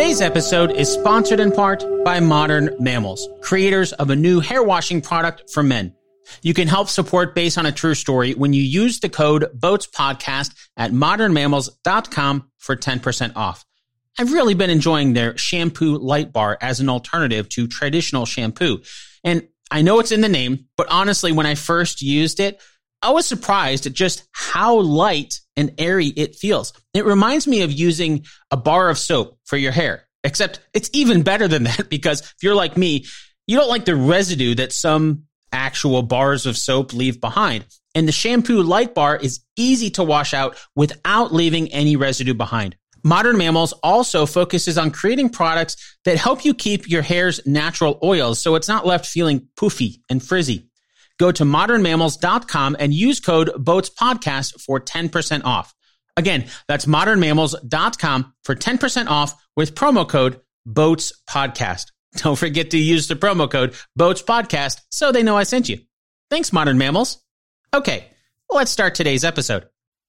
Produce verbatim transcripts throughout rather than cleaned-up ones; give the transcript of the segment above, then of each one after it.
Today's episode is sponsored in part by Modern Mammals, creators of a new hair washing product for men. You can help support Based on a True Story when you use the code BOATSPODCAST at modern mammals dot com for ten percent off. I've really been enjoying their shampoo light bar as an alternative to traditional shampoo. And I know it's in the name, but honestly, when I first used it, I was surprised at just how light and airy it feels. It reminds me of using a bar of soap for your hair, except it's even better than that because if you're like me, you don't like the residue that some actual bars of soap leave behind. And the shampoo light bar is easy to wash out without leaving any residue behind. Modern Mammals also focuses on creating products that help you keep your hair's natural oils so it's not left feeling poofy and frizzy. Go to modern mammals dot com and use code BOATSPODCAST for ten percent off. Again, that's modern mammals dot com for ten percent off with promo code BOATSPODCAST. Don't forget to use the promo code BOATSPODCAST so they know I sent you. Thanks, Modern Mammals. Okay, let's start today's episode.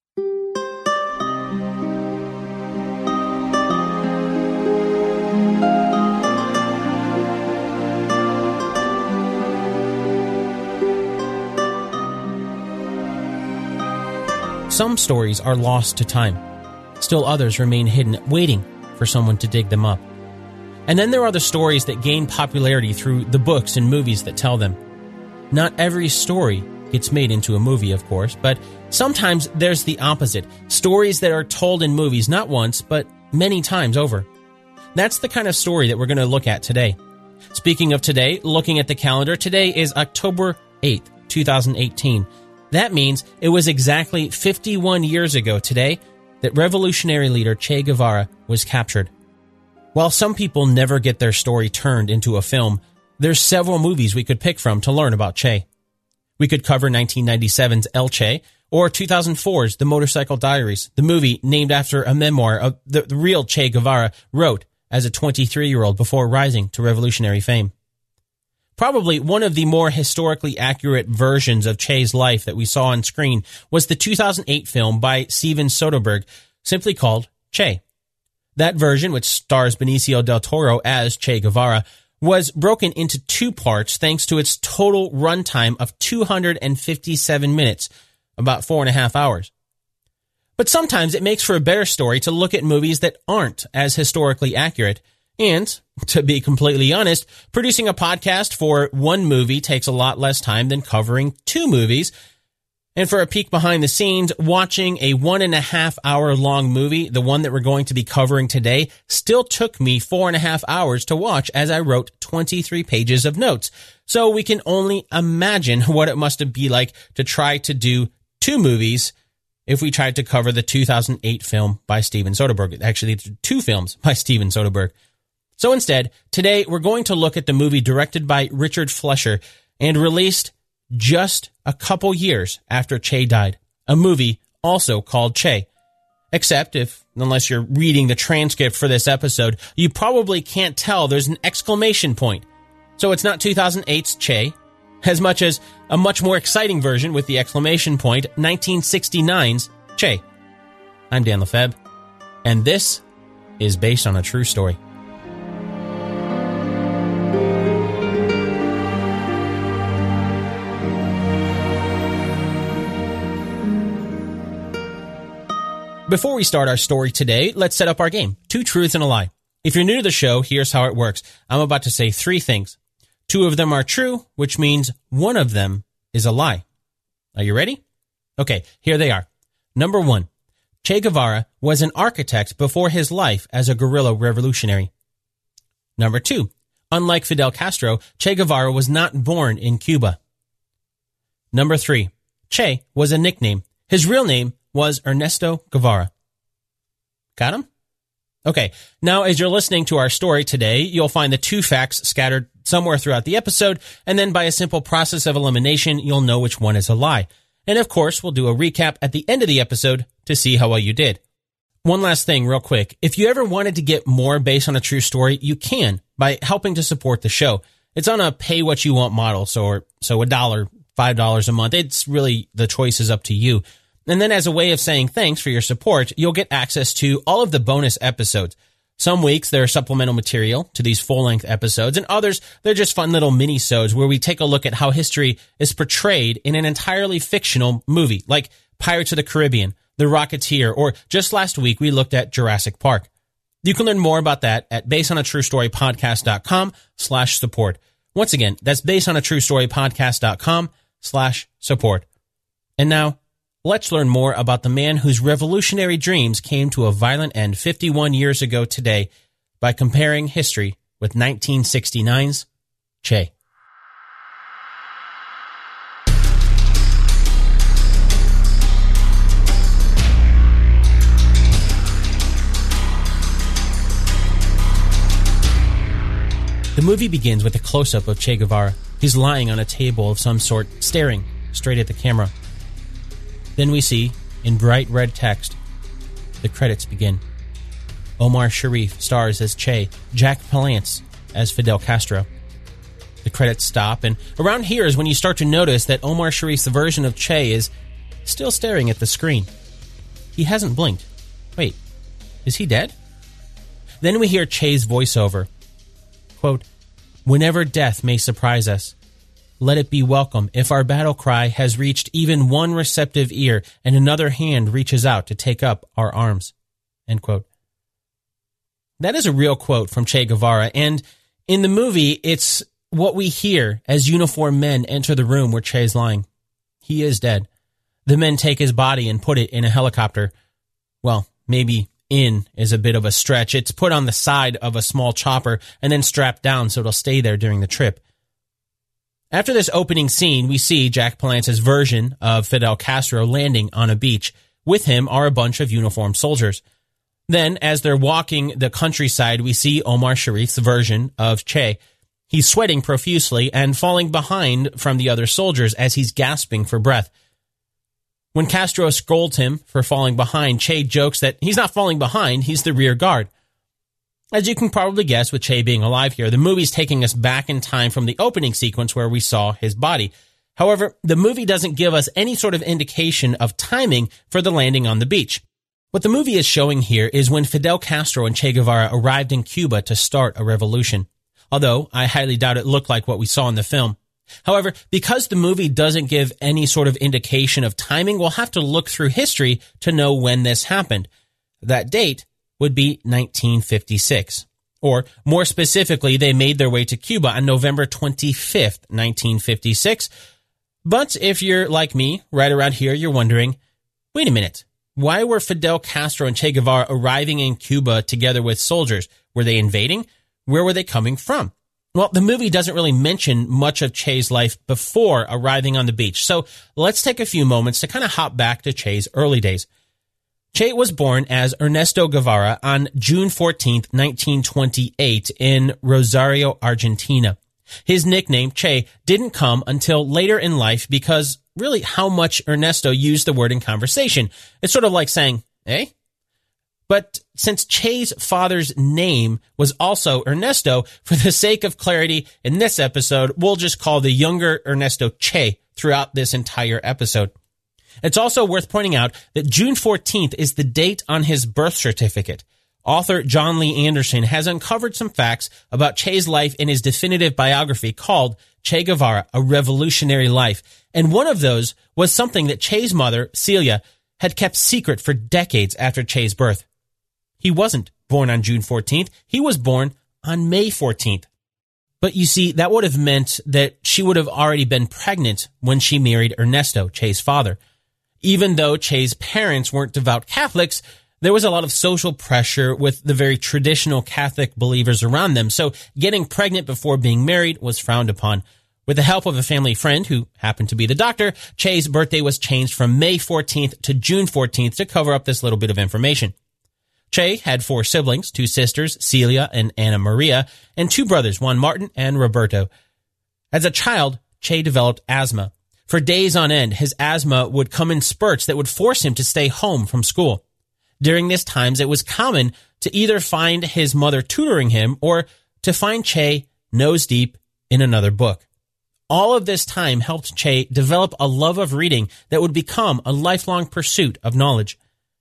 Some stories are lost to time. Still others remain hidden, waiting for someone to dig them up. And then there are the stories that gain popularity through the books and movies that tell them. Not every story gets made into a movie, of course, but sometimes there's the opposite. Stories that are told in movies not once, but many times over. That's the kind of story that we're going to look at today. Speaking of today, looking at the calendar, today is October eighth, twenty eighteen. That means it was exactly fifty-one years ago today that revolutionary leader Che Guevara was captured. While some people never get their story turned into a film, there's several movies we could pick from to learn about Che. We could cover nineteen ninety-seven's El Che or two thousand four's The Motorcycle Diaries, the movie named after a memoir of the, the real Che Guevara wrote as a twenty-three-year-old before rising to revolutionary fame. Probably one of the more historically accurate versions of Che's life that we saw on screen was the two thousand eight film by Steven Soderbergh, simply called Che. That version, which stars Benicio del Toro as Che Guevara, was broken into two parts thanks to its total runtime of two hundred fifty-seven minutes, about four and a half hours. But sometimes it makes for a better story to look at movies that aren't as historically accurate. And, to be completely honest, producing a podcast for one movie takes a lot less time than covering two movies. And for a peek behind the scenes, watching a one and a half hour long movie, the one that we're going to be covering today, still took me four and a half hours to watch as I wrote twenty-three pages of notes. So we can only imagine what it must be like to try to do two movies if we tried to cover the two thousand eight film by Steven Soderbergh. Actually, two films by Steven Soderbergh. So instead, today we're going to look at the movie directed by Richard Fleischer and released just a couple years after Che died. A movie also called Che. Except if, unless you're reading the transcript for this episode, you probably can't tell there's an exclamation point. So it's not two thousand eight's Che, as much as a much more exciting version with the exclamation point, nineteen sixty-nine's Che. I'm Dan Lefebvre, and this is Based on a True Story. Before we start our story today, let's set up our game. Two truths and a lie. If you're new to the show, here's how it works. I'm about to say three things. Two of them are true, which means one of them is a lie. Are you ready? Okay, here they are. Number one, Che Guevara was an architect before his life as a guerrilla revolutionary. Number two, unlike Fidel Castro, Che Guevara was not born in Cuba. Number three, Che was a nickname. His real name was Ernesto Guevara. Got him? Okay, now as you're listening to our story today, you'll find the two facts scattered somewhere throughout the episode, and then by a simple process of elimination, you'll know which one is a lie. And of course, we'll do a recap at the end of the episode to see how well you did. One last thing real quick. If you ever wanted to get more based on a true story, you can by helping to support the show. It's on a pay what you want model, so, so a dollar, five dollars a month. It's really, the choice is up to you. And then as a way of saying thanks for your support, you'll get access to all of the bonus episodes. Some weeks there are supplemental material to these full-length episodes, and others they're just fun little mini-sodes where we take a look at how history is portrayed in an entirely fictional movie, like Pirates of the Caribbean, The Rocketeer, or just last week we looked at Jurassic Park. You can learn more about that at based on a true story podcast dot com slash support. Once again, that's based on a true story podcast dot com slash support. And now, let's learn more about the man whose revolutionary dreams came to a violent end fifty-one years ago today by comparing history with nineteen sixty-nine's Che. The movie begins with a close-up of Che Guevara. He's lying on a table of some sort, staring straight at the camera. Then we see, in bright red text, the credits begin. Omar Sharif stars as Che, Jack Palance as Fidel Castro. The credits stop, and around here is when you start to notice that Omar Sharif's version of Che is still staring at the screen. He hasn't blinked. Wait, is he dead? Then we hear Che's voiceover. Quote, "Whenever death may surprise us, let it be welcome if our battle cry has reached even one receptive ear and another hand reaches out to take up our arms." End quote. That is a real quote from Che Guevara, and in the movie, it's what we hear as uniformed men enter the room where Che's lying. He is dead. The men take his body and put it in a helicopter. Well, maybe in is a bit of a stretch. It's put on the side of a small chopper and then strapped down so it'll stay there during the trip. After this opening scene, we see Jack Palance's version of Fidel Castro landing on a beach. With him are a bunch of uniformed soldiers. Then, as they're walking the countryside, we see Omar Sharif's version of Che. He's sweating profusely and falling behind from the other soldiers as he's gasping for breath. When Castro scolds him for falling behind, Che jokes that he's not falling behind, he's the rear guard. As you can probably guess, with Che being alive here, the movie's taking us back in time from the opening sequence where we saw his body. However, the movie doesn't give us any sort of indication of timing for the landing on the beach. What the movie is showing here is when Fidel Castro and Che Guevara arrived in Cuba to start a revolution. Although, I highly doubt it looked like what we saw in the film. However, because the movie doesn't give any sort of indication of timing, we'll have to look through history to know when this happened. That date would be nineteen fifty-six. Or, more specifically, they made their way to Cuba on November twenty-fifth, nineteen fifty-six. But if you're like me, right around here, you're wondering, wait a minute, why were Fidel Castro and Che Guevara arriving in Cuba together with soldiers? Were they invading? Where were they coming from? Well, the movie doesn't really mention much of Che's life before arriving on the beach, so let's take a few moments to kind of hop back to Che's early days. Che was born as Ernesto Guevara on June fourteenth, nineteen twenty-eight in Rosario, Argentina. His nickname, Che, didn't come until later in life because really how much Ernesto used the word in conversation. It's sort of like saying, eh? But since Che's father's name was also Ernesto, for the sake of clarity in this episode, we'll just call the younger Ernesto Che throughout this entire episode. It's also worth pointing out that June fourteenth is the date on his birth certificate. Author John Lee Anderson has uncovered some facts about Che's life in his definitive biography called Che Guevara, A Revolutionary Life. And one of those was something that Che's mother, Celia, had kept secret for decades after Che's birth. He wasn't born on June fourteenth. He was born on May fourteenth. But you see, that would have meant that she would have already been pregnant when she married Ernesto, Che's father. Even though Che's parents weren't devout Catholics, there was a lot of social pressure with the very traditional Catholic believers around them, so getting pregnant before being married was frowned upon. With the help of a family friend who happened to be the doctor, Che's birthday was changed from May fourteenth to June fourteenth to cover up this little bit of information. Che had four siblings, two sisters, Celia and Anna Maria, and two brothers, Juan Martin and Roberto. As a child, Che developed asthma. For days on end, his asthma would come in spurts that would force him to stay home from school. During these times, it was common to either find his mother tutoring him or to find Che nose deep in another book. All of this time helped Che develop a love of reading that would become a lifelong pursuit of knowledge.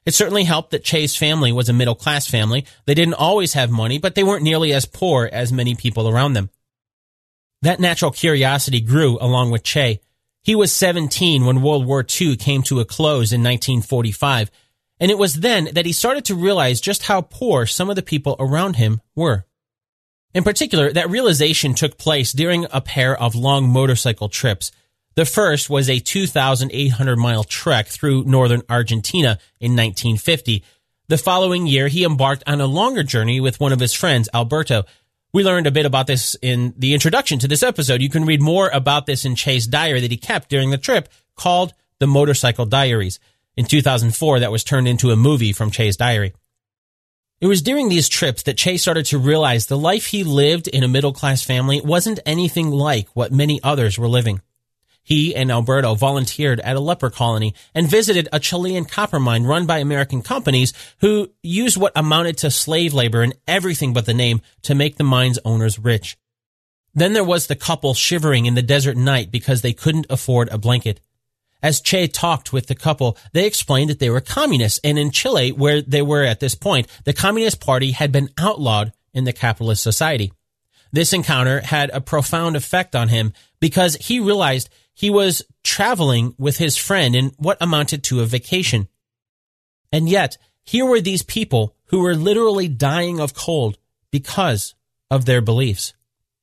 It certainly helped that Che's family was a middle-class family. They didn't always have money, but they weren't nearly as poor as many people around them. That natural curiosity grew along with Che. He was seventeen when World War Two came to a close in nineteen forty-five, and it was then that he started to realize just how poor some of the people around him were. In particular, that realization took place during a pair of long motorcycle trips. The first was a two thousand eight hundred mile trek through northern Argentina in nineteen fifty. The following year, he embarked on a longer journey with one of his friends, Alberto. We learned a bit about this in the introduction to this episode. You can read more about this in Che's diary that he kept during the trip called The Motorcycle Diaries. In two thousand four, that was turned into a movie from Che's diary. It was during these trips that Che started to realize the life he lived in a middle-class family wasn't anything like what many others were living. He and Alberto volunteered at a leper colony and visited a Chilean copper mine run by American companies who used what amounted to slave labor in everything but the name to make the mine's owners rich. Then there was the couple shivering in the desert night because they couldn't afford a blanket. As Che talked with the couple, they explained that they were communists, and in Chile, where they were at this point, the Communist Party had been outlawed in the capitalist society. This encounter had a profound effect on him because he realized he was traveling with his friend in what amounted to a vacation. And yet, here were these people who were literally dying of cold because of their beliefs.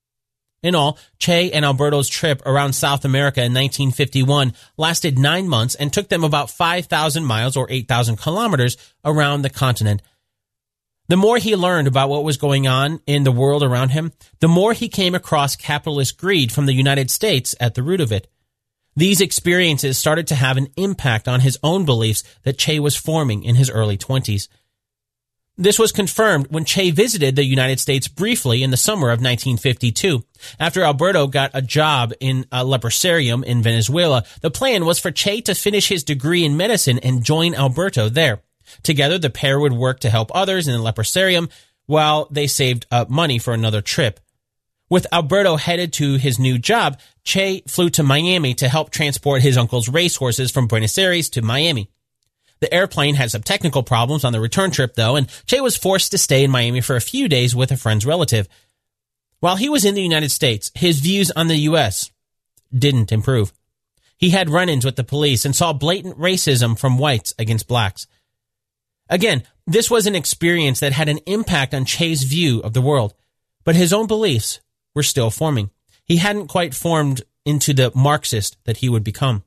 In all, Che and Alberto's trip around South America in nineteen fifty-one lasted nine months and took them about five thousand miles or eight thousand kilometers around the continent. The more he learned about what was going on in the world around him, the more he came across capitalist greed from the United States at the root of it. These experiences started to have an impact on his own beliefs that Che was forming in his early twenties. This was confirmed when Che visited the United States briefly in the summer of nineteen fifty-two. After Alberto got a job in a leprosarium in Venezuela, the plan was for Che to finish his degree in medicine and join Alberto there. Together, the pair would work to help others in the leprosarium while they saved up money for another trip. With Alberto headed to his new job, Che flew to Miami to help transport his uncle's racehorses from Buenos Aires to Miami. The airplane had some technical problems on the return trip, though, and Che was forced to stay in Miami for a few days with a friend's relative. While he was in the United States, his views on the U S didn't improve. He had run-ins with the police and saw blatant racism from whites against blacks. Again, this was an experience that had an impact on Che's view of the world, but his own beliefs were still forming. He hadn't quite formed into the Marxist that he would become.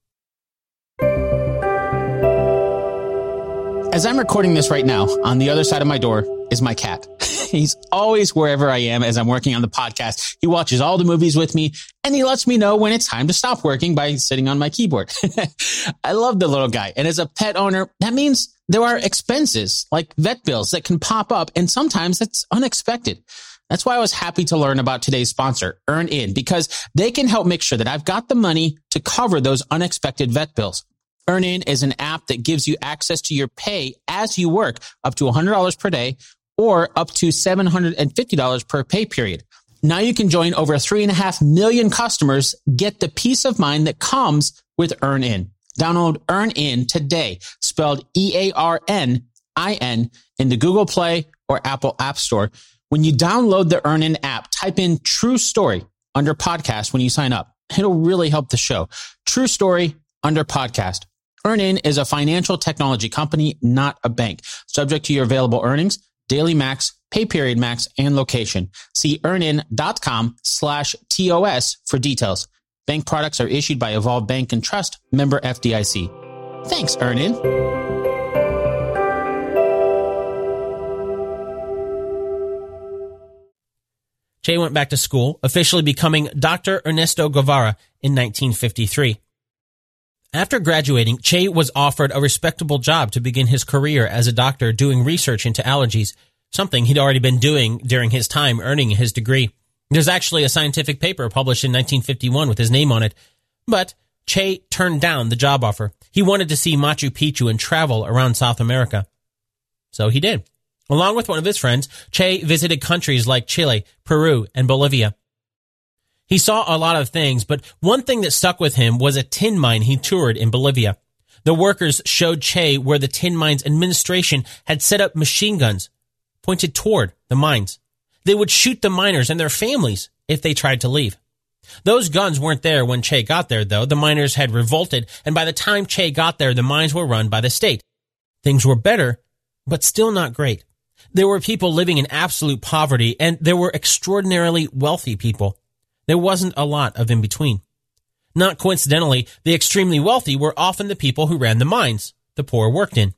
As I'm recording this right now, on the other side of my door is my cat. He's always wherever I am as I'm working on the podcast. He watches all the movies with me, and he lets me know when it's time to stop working by sitting on my keyboard. I love the little guy. And as a pet owner, that means there are expenses like vet bills that can pop up, and sometimes that's unexpected. That's why I was happy to learn about today's sponsor, EarnIn, because they can help make sure that I've got the money to cover those unexpected vet bills. EarnIn is an app that gives you access to your pay as you work, up to one hundred dollars per day or up to seven hundred fifty dollars per pay period. Now you can join over three and a half million customers, get the peace of mind that comes with EarnIn. Download EarnIn today, spelled E A R N I N, in the Google Play or Apple App Store. When you download the EarnIn app, type in True Story under podcast when you sign up. It'll really help the show. True Story under podcast. EarnIn is a financial technology company, not a bank. Subject to your available earnings, daily max, pay period max, and location. See earnin.com slash TOS for details. Bank products are issued by Evolve Bank and Trust, member F D I C. Thanks, EarnIn. Che went back to school, officially becoming Doctor Ernesto Guevara in nineteen fifty-three. After graduating, Che was offered a respectable job to begin his career as a doctor doing research into allergies, something he'd already been doing during his time earning his degree. There's actually a scientific paper published in nineteen fifty-one with his name on it. But Che turned down the job offer. He wanted to see Machu Picchu and travel around South America. So he did. Along with one of his friends, Che visited countries like Chile, Peru, and Bolivia. He saw a lot of things, but one thing that stuck with him was a tin mine he toured in Bolivia. The workers showed Che where the Tin Mines Administration had set up machine guns pointed toward the mines. They would shoot the miners and their families if they tried to leave. Those guns weren't there when Che got there, though. The miners had revolted, and by the time Che got there, the mines were run by the state. Things were better, but still not great. There were people living in absolute poverty, and there were extraordinarily wealthy people. There wasn't a lot of in between. Not coincidentally, the extremely wealthy were often the people who ran the mines the poor worked in.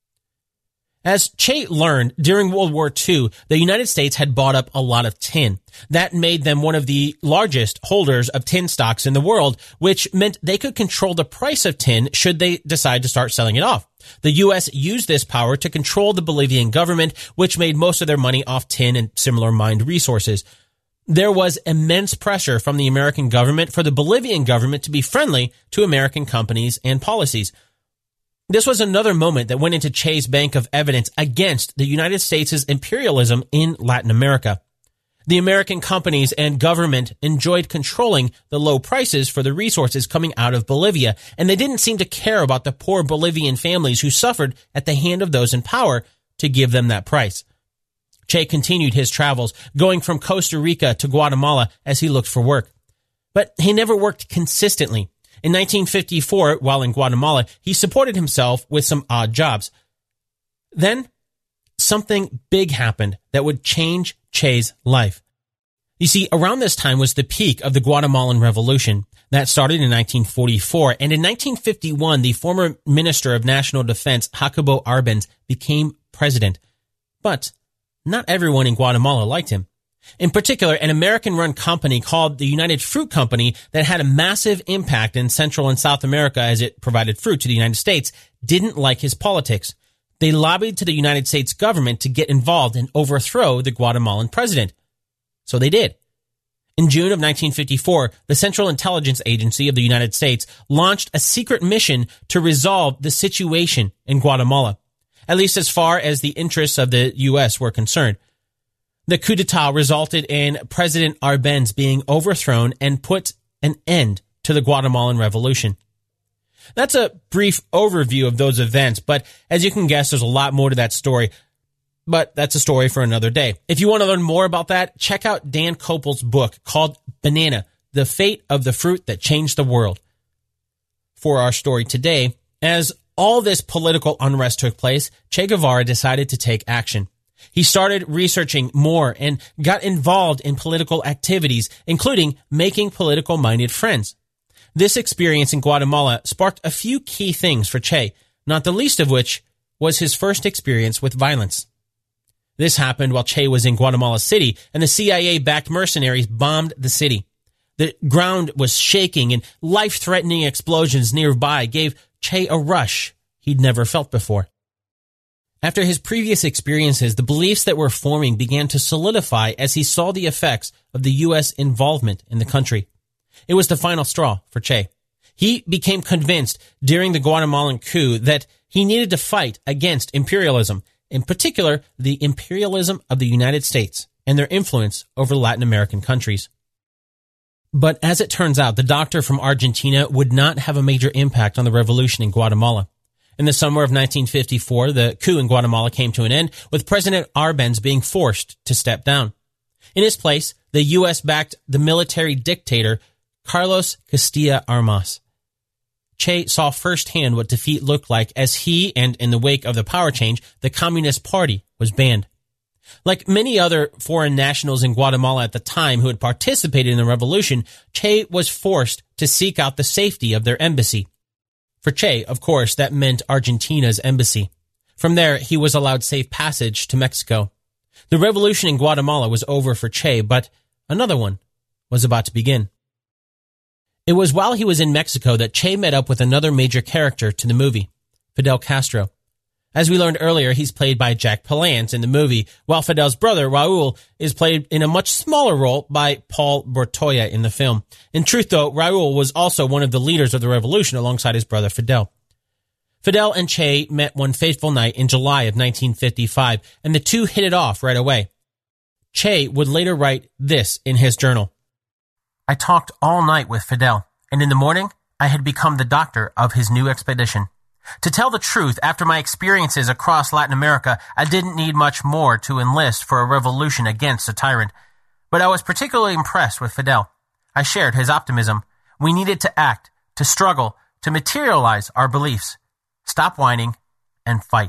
As Che learned, during World War Two, the United States had bought up a lot of tin. That made them one of the largest holders of tin stocks in the world, which meant they could control the price of tin should they decide to start selling it off. The U S used this power to control the Bolivian government, which made most of their money off tin and similar mined resources. There was immense pressure from the American government for the Bolivian government to be friendly to American companies and policies. This was another moment that went into Che's bank of evidence against the United States' imperialism in Latin America. The American companies and government enjoyed controlling the low prices for the resources coming out of Bolivia, and they didn't seem to care about the poor Bolivian families who suffered at the hand of those in power to give them that price. Che continued his travels, going from Costa Rica to Guatemala as he looked for work. But he never worked consistently. In nineteen fifty-four, while in Guatemala, he supported himself with some odd jobs. Then, something big happened that would change Che's life. You see, around this time was the peak of the Guatemalan Revolution. That started in nineteen forty-four, and in nineteen fifty-one, the former Minister of National Defense, Jacobo Arbenz, became president. But not everyone in Guatemala liked him. In particular, an American-run company called the United Fruit Company that had a massive impact in Central and South America as it provided fruit to the United States didn't like his politics. They lobbied to the United States government to get involved and overthrow the Guatemalan president. So they did. In June of nineteen fifty-four, the Central Intelligence Agency of the United States launched a secret mission to resolve the situation in Guatemala, at least as far as the interests of the U S were concerned. The coup d'etat resulted in President Arbenz being overthrown and put an end to the Guatemalan Revolution. That's a brief overview of those events, but as you can guess, there's a lot more to that story. But that's a story for another day. If you want to learn more about that, check out Dan Kopel's book called Banana, The Fate of the Fruit That Changed the World. For our story today, as all this political unrest took place, Che Guevara decided to take action. He started researching more and got involved in political activities, including making political-minded friends. This experience in Guatemala sparked a few key things for Che, not the least of which was his first experience with violence. This happened while Che was in Guatemala City, and the C I A-backed mercenaries bombed the city. The ground was shaking, and life-threatening explosions nearby gave Che a rush he'd never felt before. After his previous experiences, the beliefs that were forming began to solidify as he saw the effects of the U S involvement in the country. It was the final straw for Che. He became convinced during the Guatemalan coup that he needed to fight against imperialism, in particular the imperialism of the United States and their influence over Latin American countries. But as it turns out, the doctor from Argentina would not have a major impact on the revolution in Guatemala. In the summer of nineteen fifty-four, the coup in Guatemala came to an end, with President Arbenz being forced to step down. In his place, the U S-backed the military dictator Carlos Castilla Armas. Che saw firsthand what defeat looked like as he, and in the wake of the power change, the Communist Party was banned. Like many other foreign nationals in Guatemala at the time who had participated in the revolution, Che was forced to seek out the safety of their embassy. For Che, of course, that meant Argentina's embassy. From there, he was allowed safe passage to Mexico. The revolution in Guatemala was over for Che, but another one was about to begin. It was while he was in Mexico that Che met up with another major character to the movie, Fidel Castro. As we learned earlier, he's played by Jack Palance in the movie, while Fidel's brother, Raul, is played in a much smaller role by Paul Bertoya in the film. In truth, though, Raul was also one of the leaders of the revolution alongside his brother Fidel. Fidel and Che met one fateful night in July of nineteen fifty-five, and the two hit it off right away. Che would later write this in his journal. I talked all night with Fidel, and in the morning, I had become the doctor of his new expedition. To tell the truth, after my experiences across Latin America, I didn't need much more to enlist for a revolution against a tyrant. But I was particularly impressed with Fidel. I shared his optimism. We needed to act, to struggle, to materialize our beliefs. Stop whining and fight.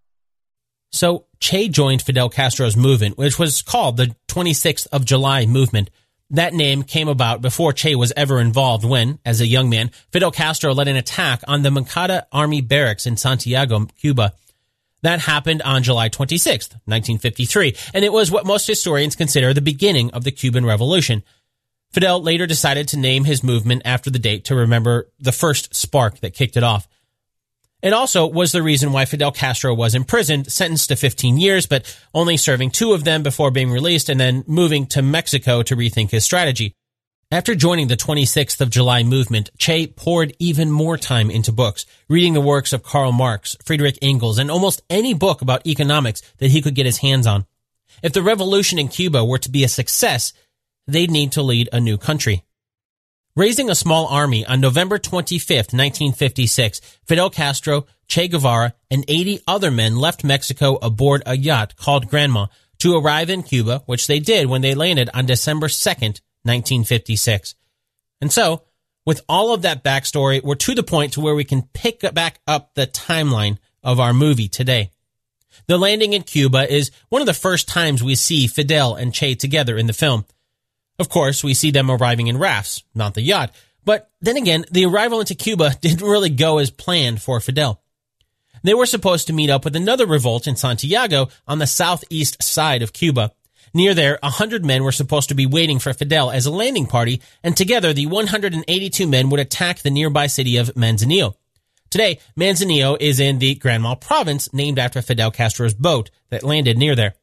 So Che joined Fidel Castro's movement, which was called the twenty-sixth of July movement. That name came about before Che was ever involved when, as a young man, Fidel Castro led an attack on the Moncada Army barracks in Santiago, Cuba. That happened on July twenty-sixth, nineteen fifty-three, and it was what most historians consider the beginning of the Cuban Revolution. Fidel later decided to name his movement after the date to remember the first spark that kicked it off. It also was the reason why Fidel Castro was imprisoned, sentenced to fifteen years, but only serving two of them before being released and then moving to Mexico to rethink his strategy. After joining the twenty-sixth of July movement, Che poured even more time into books, reading the works of Karl Marx, Friedrich Engels, and almost any book about economics that he could get his hands on. If the revolution in Cuba were to be a success, they'd need to lead a new country. Raising a small army on November twenty-fifth, nineteen fifty-six, Fidel Castro, Che Guevara, and eighty other men left Mexico aboard a yacht called Granma to arrive in Cuba, which they did when they landed on December second, nineteen fifty-six. And so, with all of that backstory, we're to the point to where we can pick back up the timeline of our movie today. The landing in Cuba is one of the first times we see Fidel and Che together in the film. Of course, we see them arriving in rafts, not the yacht. But then again, the arrival into Cuba didn't really go as planned for Fidel. They were supposed to meet up with another revolt in Santiago on the southeast side of Cuba. Near there, a hundred men were supposed to be waiting for Fidel as a landing party, and together the one hundred eighty-two men would attack the nearby city of Manzanillo. Today, Manzanillo is in the Granma province, named after Fidel Castro's boat that landed near there.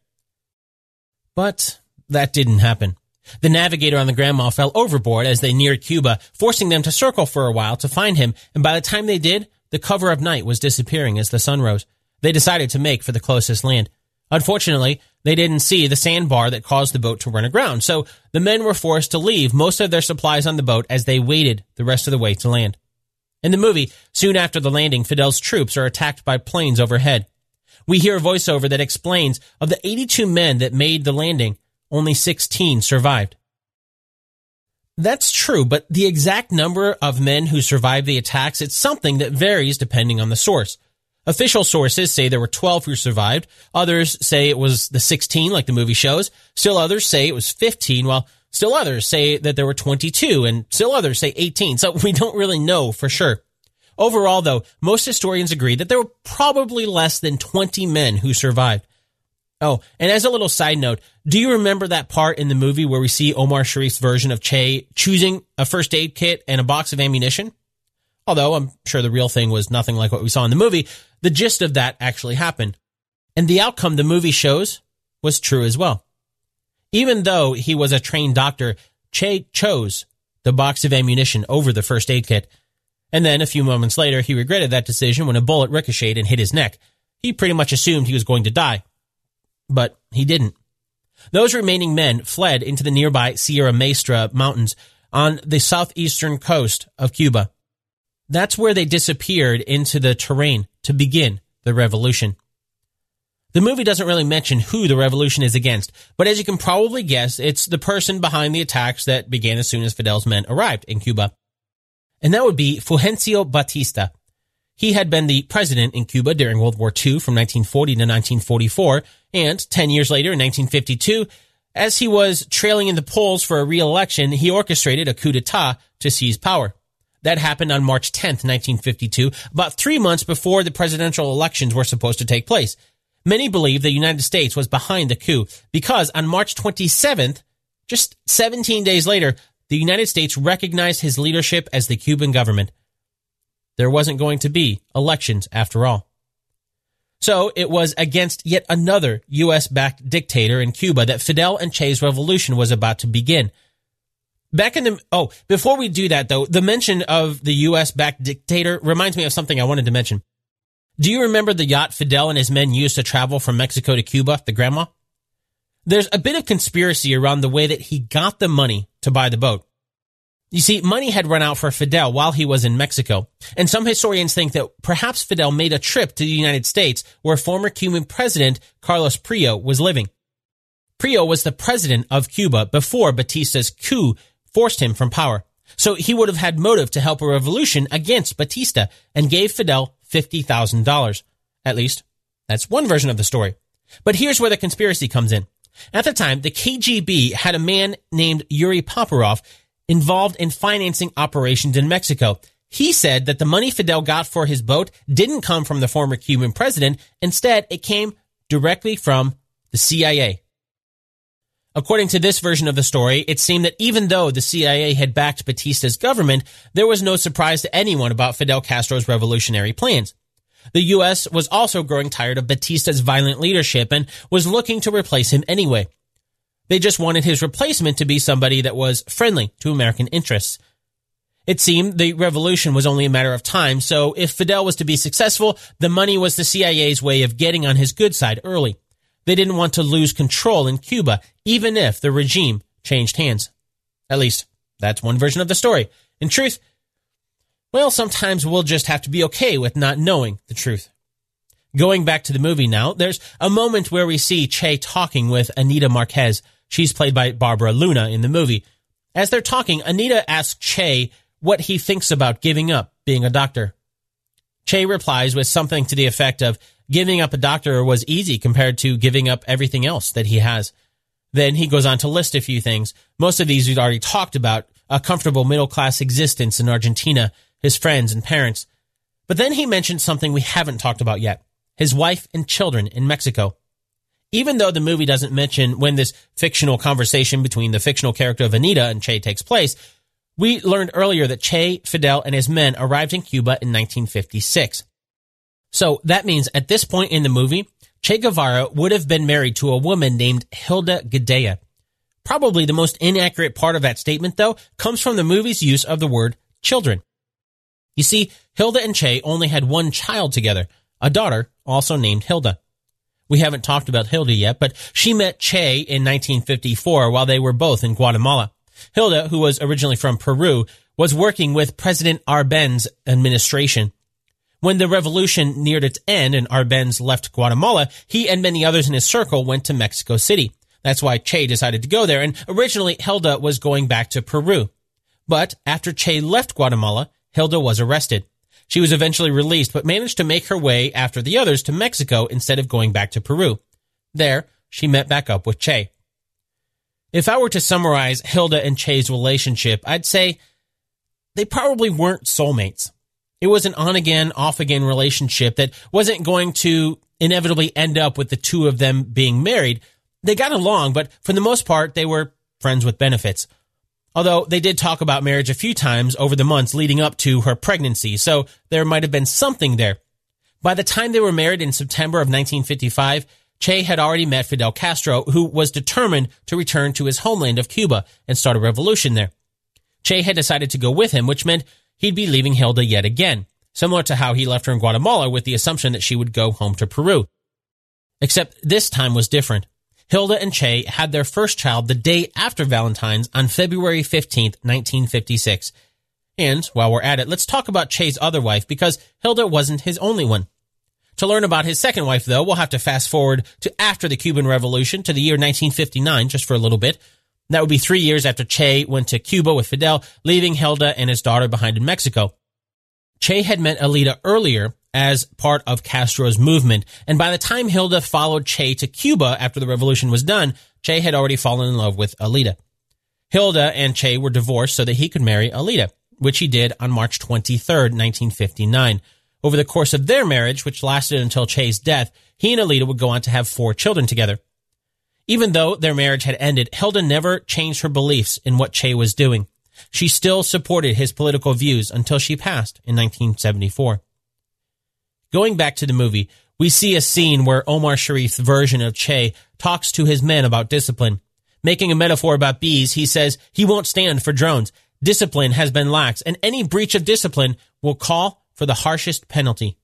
But that didn't happen. The navigator on the Granma fell overboard as they neared Cuba, forcing them to circle for a while to find him, and by the time they did, the cover of night was disappearing as the sun rose. They decided to make for the closest land. Unfortunately, they didn't see the sandbar that caused the boat to run aground, so the men were forced to leave most of their supplies on the boat as they waited the rest of the way to land. In the movie, soon after the landing, Fidel's troops are attacked by planes overhead. We hear a voiceover that explains of the eighty-two men that made the landing, only sixteen survived. That's true, but the exact number of men who survived the attacks, it's something that varies depending on the source. Official sources say there were twelve who survived. Others say it was the sixteen, like the movie shows. Still others say it was fifteen, while still others say that there were twenty-two, and still others say eighteen. So we don't really know for sure. Overall, though, most historians agree that there were probably less than twenty men who survived. Oh, and as a little side note, do you remember that part in the movie where we see Omar Sharif's version of Che choosing a first aid kit and a box of ammunition? Although I'm sure the real thing was nothing like what we saw in the movie, the gist of that actually happened. And the outcome the movie shows was true as well. Even though he was a trained doctor, Che chose the box of ammunition over the first aid kit. And then a few moments later, he regretted that decision when a bullet ricocheted and hit his neck. He pretty much assumed he was going to die. But he didn't. Those remaining men fled into the nearby Sierra Maestra mountains on the southeastern coast of Cuba. That's where they disappeared into the terrain to begin the revolution. The movie doesn't really mention who the revolution is against, but as you can probably guess, it's the person behind the attacks that began as soon as Fidel's men arrived in Cuba. And that would be Fulgencio Batista. He had been the president in Cuba during World War Two from nineteen forty to nineteen forty-four, and ten years later in nineteen fifty-two, as he was trailing in the polls for a re-election, he orchestrated a coup d'etat to seize power. That happened on March tenth, nineteen fifty-two, about three months before the presidential elections were supposed to take place. Many believe the United States was behind the coup because on March twenty-seventh, just seventeen days later, the United States recognized his leadership as the Cuban government. There wasn't going to be elections after all. So it was against yet another U S-backed dictator in Cuba that Fidel and Che's revolution was about to begin. Back in the, oh, before we do that though, the mention of the U S-backed dictator reminds me of something I wanted to mention. Do you remember the yacht Fidel and his men used to travel from Mexico to Cuba, the Granma? There's a bit of conspiracy around the way that he got the money to buy the boat. You see, money had run out for Fidel while he was in Mexico, and some historians think that perhaps Fidel made a trip to the United States where former Cuban President Carlos Prio was living. Prio was the president of Cuba before Batista's coup forced him from power, so he would have had motive to help a revolution against Batista and gave Fidel fifty thousand dollars. At least, that's one version of the story. But here's where the conspiracy comes in. At the time, the K G B had a man named Yuri Paparov involved in financing operations in Mexico. He said that the money Fidel got for his boat didn't come from the former Cuban president. Instead, it came directly from the C I A. According to this version of the story, it seemed that even though the C I A had backed Batista's government, there was no surprise to anyone about Fidel Castro's revolutionary plans. The U S was also growing tired of Batista's violent leadership and was looking to replace him anyway. They just wanted his replacement to be somebody that was friendly to American interests. It seemed the revolution was only a matter of time, so if Fidel was to be successful, the money was the C I A's way of getting on his good side early. They didn't want to lose control in Cuba, even if the regime changed hands. At least, that's one version of the story. In truth, well, sometimes we'll just have to be okay with not knowing the truth. Going back to the movie now, there's a moment where we see Che talking with Anita Marquez. She's played by Barbara Luna in the movie. As they're talking, Anita asks Che what he thinks about giving up being a doctor. Che replies with something to the effect of, giving up a doctor was easy compared to giving up everything else that he has. Then he goes on to list a few things. Most of these we've already talked about: a comfortable middle-class existence in Argentina, his friends and parents. But then he mentioned something we haven't talked about yet: his wife and children in Mexico. Even though the movie doesn't mention when this fictional conversation between the fictional character of Anita and Che takes place, we learned earlier that Che, Fidel, and his men arrived in Cuba in nineteen fifty-six. So that means at this point in the movie, Che Guevara would have been married to a woman named Hilda Gadea. Probably the most inaccurate part of that statement, though, comes from the movie's use of the word children. You see, Hilda and Che only had one child together, a daughter also named Hilda. We haven't talked about Hilda yet, but she met Che in nineteen fifty-four while they were both in Guatemala. Hilda, who was originally from Peru, was working with President Arbenz administration. When the revolution neared its end and Arbenz left Guatemala, he and many others in his circle went to Mexico City. That's why Che decided to go there, and originally Hilda was going back to Peru. But after Che left Guatemala, Hilda was arrested. She was eventually released, but managed to make her way after the others to Mexico instead of going back to Peru. There, she met back up with Che. If I were to summarize Hilda and Che's relationship, I'd say they probably weren't soulmates. It was an on-again, off-again relationship that wasn't going to inevitably end up with the two of them being married. They got along, but for the most part, they were friends with benefits. Although they did talk about marriage a few times over the months leading up to her pregnancy, so there might have been something there. By the time they were married in September of nineteen fifty-five, Che had already met Fidel Castro, who was determined to return to his homeland of Cuba and start a revolution there. Che had decided to go with him, which meant he'd be leaving Hilda yet again, similar to how he left her in Guatemala with the assumption that she would go home to Peru. Except this time was different. Hilda and Che had their first child the day after Valentine's on February fifteenth, nineteen fifty-six. And while we're at it, let's talk about Che's other wife, because Hilda wasn't his only one. To learn about his second wife, though, we'll have to fast forward to after the Cuban Revolution to the year nineteen fifty-nine, just for a little bit. That would be three years after Che went to Cuba with Fidel, leaving Hilda and his daughter behind in Mexico. Che had met Alida earlier as part of Castro's movement, and by the time Hilda followed Che to Cuba after the revolution was done, Che had already fallen in love with Alida. Hilda and Che were divorced so that he could marry Alida, which he did on March twenty-third, nineteen fifty-nine. Over the course of their marriage, which lasted until Che's death, he and Alida would go on to have four children together. Even though their marriage had ended, Hilda never changed her beliefs in what Che was doing. She still supported his political views until she passed in nineteen seventy-four. Going back to the movie, we see a scene where Omar Sharif's version of Che talks to his men about discipline. Making a metaphor about bees, he says he won't stand for drones. Discipline has been lax, and any breach of discipline will call for the harshest penalty.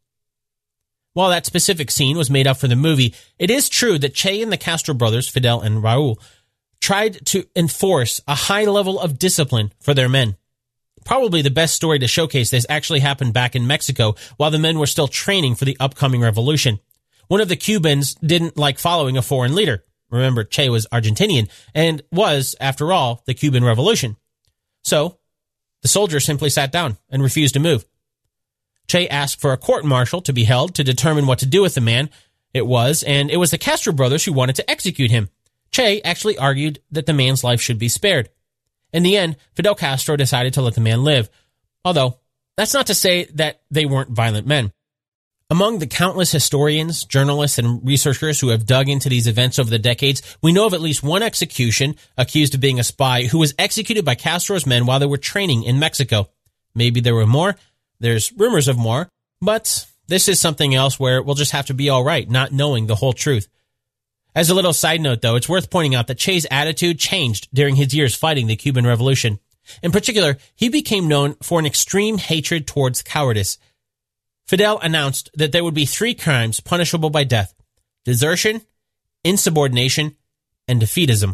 While that specific scene was made up for the movie, it is true that Che and the Castro brothers, Fidel and Raul, tried to enforce a high level of discipline for their men. probably the best story to showcase this actually happened back in Mexico while the men were still training for the upcoming revolution. One of the Cubans didn't like following a foreign leader. Remember, Che was Argentinian and was, after all, the Cuban Revolution. So, the soldiers simply sat down and refused to move. Che asked for a court-martial to be held to determine what to do with the man. It was, and it was the Castro brothers who wanted to execute him. Che actually argued that the man's life should be spared. In the end, Fidel Castro decided to let the man live. Although, that's not to say that they weren't violent men. Among the countless historians, journalists, and researchers who have dug into these events over the decades, we know of at least one execution accused of being a spy who was executed by Castro's men while they were training in Mexico. Maybe there were more. There's rumors of more. But this is something else where we'll just have to be all right, not knowing the whole truth. As a little side note, though, it's worth pointing out that Che's attitude changed during his years fighting the Cuban Revolution. In particular, he became known for an extreme hatred towards cowardice. Fidel announced that there would be three crimes punishable by death: desertion, insubordination, and defeatism.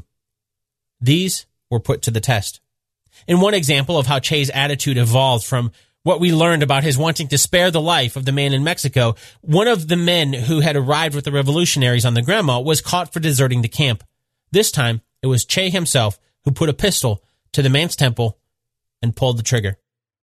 These were put to the test. In one example of how Che's attitude evolved from what we learned about his wanting to spare the life of the man in Mexico, one of the men who had arrived with the revolutionaries on the Grandma was caught for deserting the camp. This time, it was Che himself who put a pistol to the man's temple and pulled the trigger.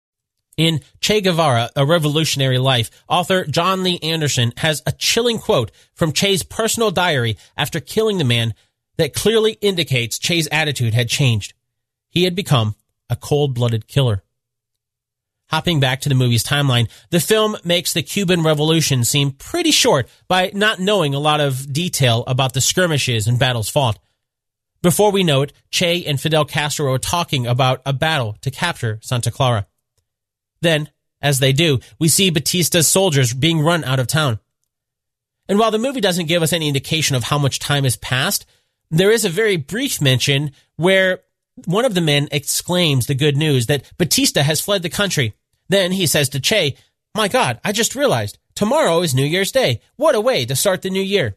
In Che Guevara, A Revolutionary Life, author John Lee Anderson has a chilling quote from Che's personal diary after killing the man that clearly indicates Che's attitude had changed. He had become a cold-blooded killer. Hopping back to the movie's timeline, the film makes the Cuban Revolution seem pretty short by not knowing a lot of detail about the skirmishes and battles fought. Before we know it, Che and Fidel Castro are talking about a battle to capture Santa Clara. Then, as they do, we see Batista's soldiers being run out of town. And while the movie doesn't give us any indication of how much time has passed, there is a very brief mention where one of the men exclaims the good news that Batista has fled the country. Then he says to Che, "My God, I just realized, tomorrow is New Year's Day. What a way to start the new year."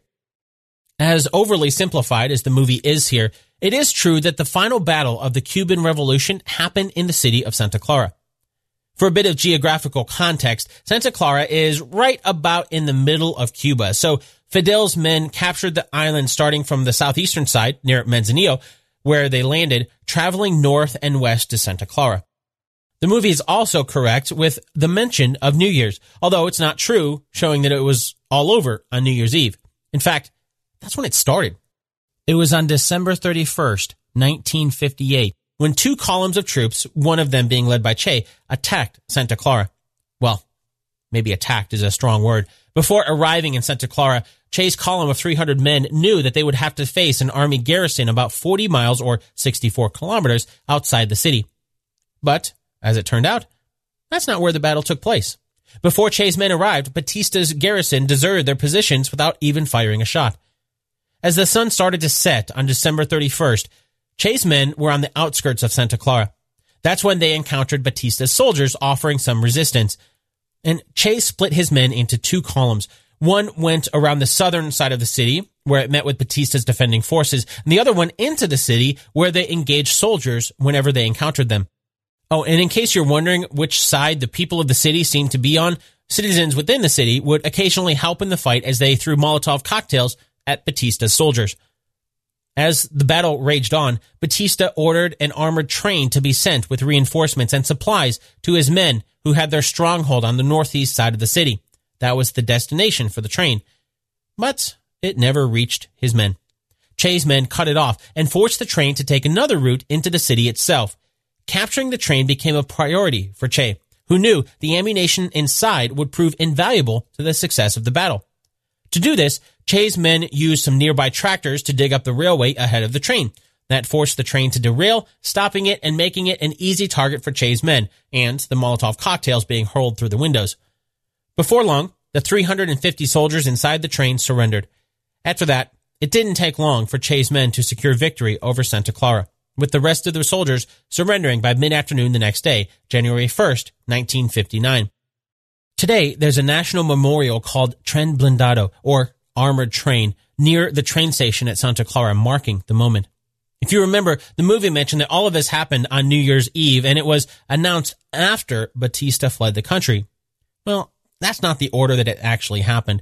As overly simplified as the movie is here, it is true that the final battle of the Cuban Revolution happened in the city of Santa Clara. For a bit of geographical context, Santa Clara is right about in the middle of Cuba. So Fidel's men captured the island starting from the southeastern side near Manzanillo, where they landed, traveling north and west to Santa Clara. The movie is also correct with the mention of New Year's, although it's not true, showing that it was all over on New Year's Eve. In fact, that's when it started. It was on December thirty-first, nineteen fifty-eight, when two columns of troops, one of them being led by Che, attacked Santa Clara. Well, maybe attacked is a strong word. Before arriving in Santa Clara, Che's column of three hundred men knew that they would have to face an army garrison about forty miles or sixty-four kilometers outside the city. But, as it turned out, that's not where the battle took place. Before Che's men arrived, Batista's garrison deserted their positions without even firing a shot. As the sun started to set on December thirty-first, Che's men were on the outskirts of Santa Clara. That's when they encountered Batista's soldiers offering some resistance. And Che split his men into two columns. One went around the southern side of the city, where it met with Batista's defending forces, and the other one into the city, where they engaged soldiers whenever they encountered them. Oh, and in case you're wondering which side the people of the city seemed to be on, citizens within the city would occasionally help in the fight as they threw Molotov cocktails at Batista's soldiers. As the battle raged on, Batista ordered an armored train to be sent with reinforcements and supplies to his men who had their stronghold on the northeast side of the city. That was the destination for the train. But it never reached his men. Che's men cut it off and forced the train to take another route into the city itself. Capturing the train became a priority for Che, who knew the ammunition inside would prove invaluable to the success of the battle. To do this, Che's men used some nearby tractors to dig up the railway ahead of the train. That forced the train to derail, stopping it and making it an easy target for Che's men, and the Molotov cocktails being hurled through the windows. Before long, the three hundred fifty soldiers inside the train surrendered. After that, it didn't take long for Che's men to secure victory over Santa Clara, with the rest of the soldiers surrendering by mid-afternoon the next day, January first, nineteen fifty-nine. Today, there's a national memorial called Tren Blindado, or Armored Train, near the train station at Santa Clara, marking the moment. If you remember, the movie mentioned that all of this happened on New Year's Eve, and it was announced after Batista fled the country. Well, that's not the order that it actually happened.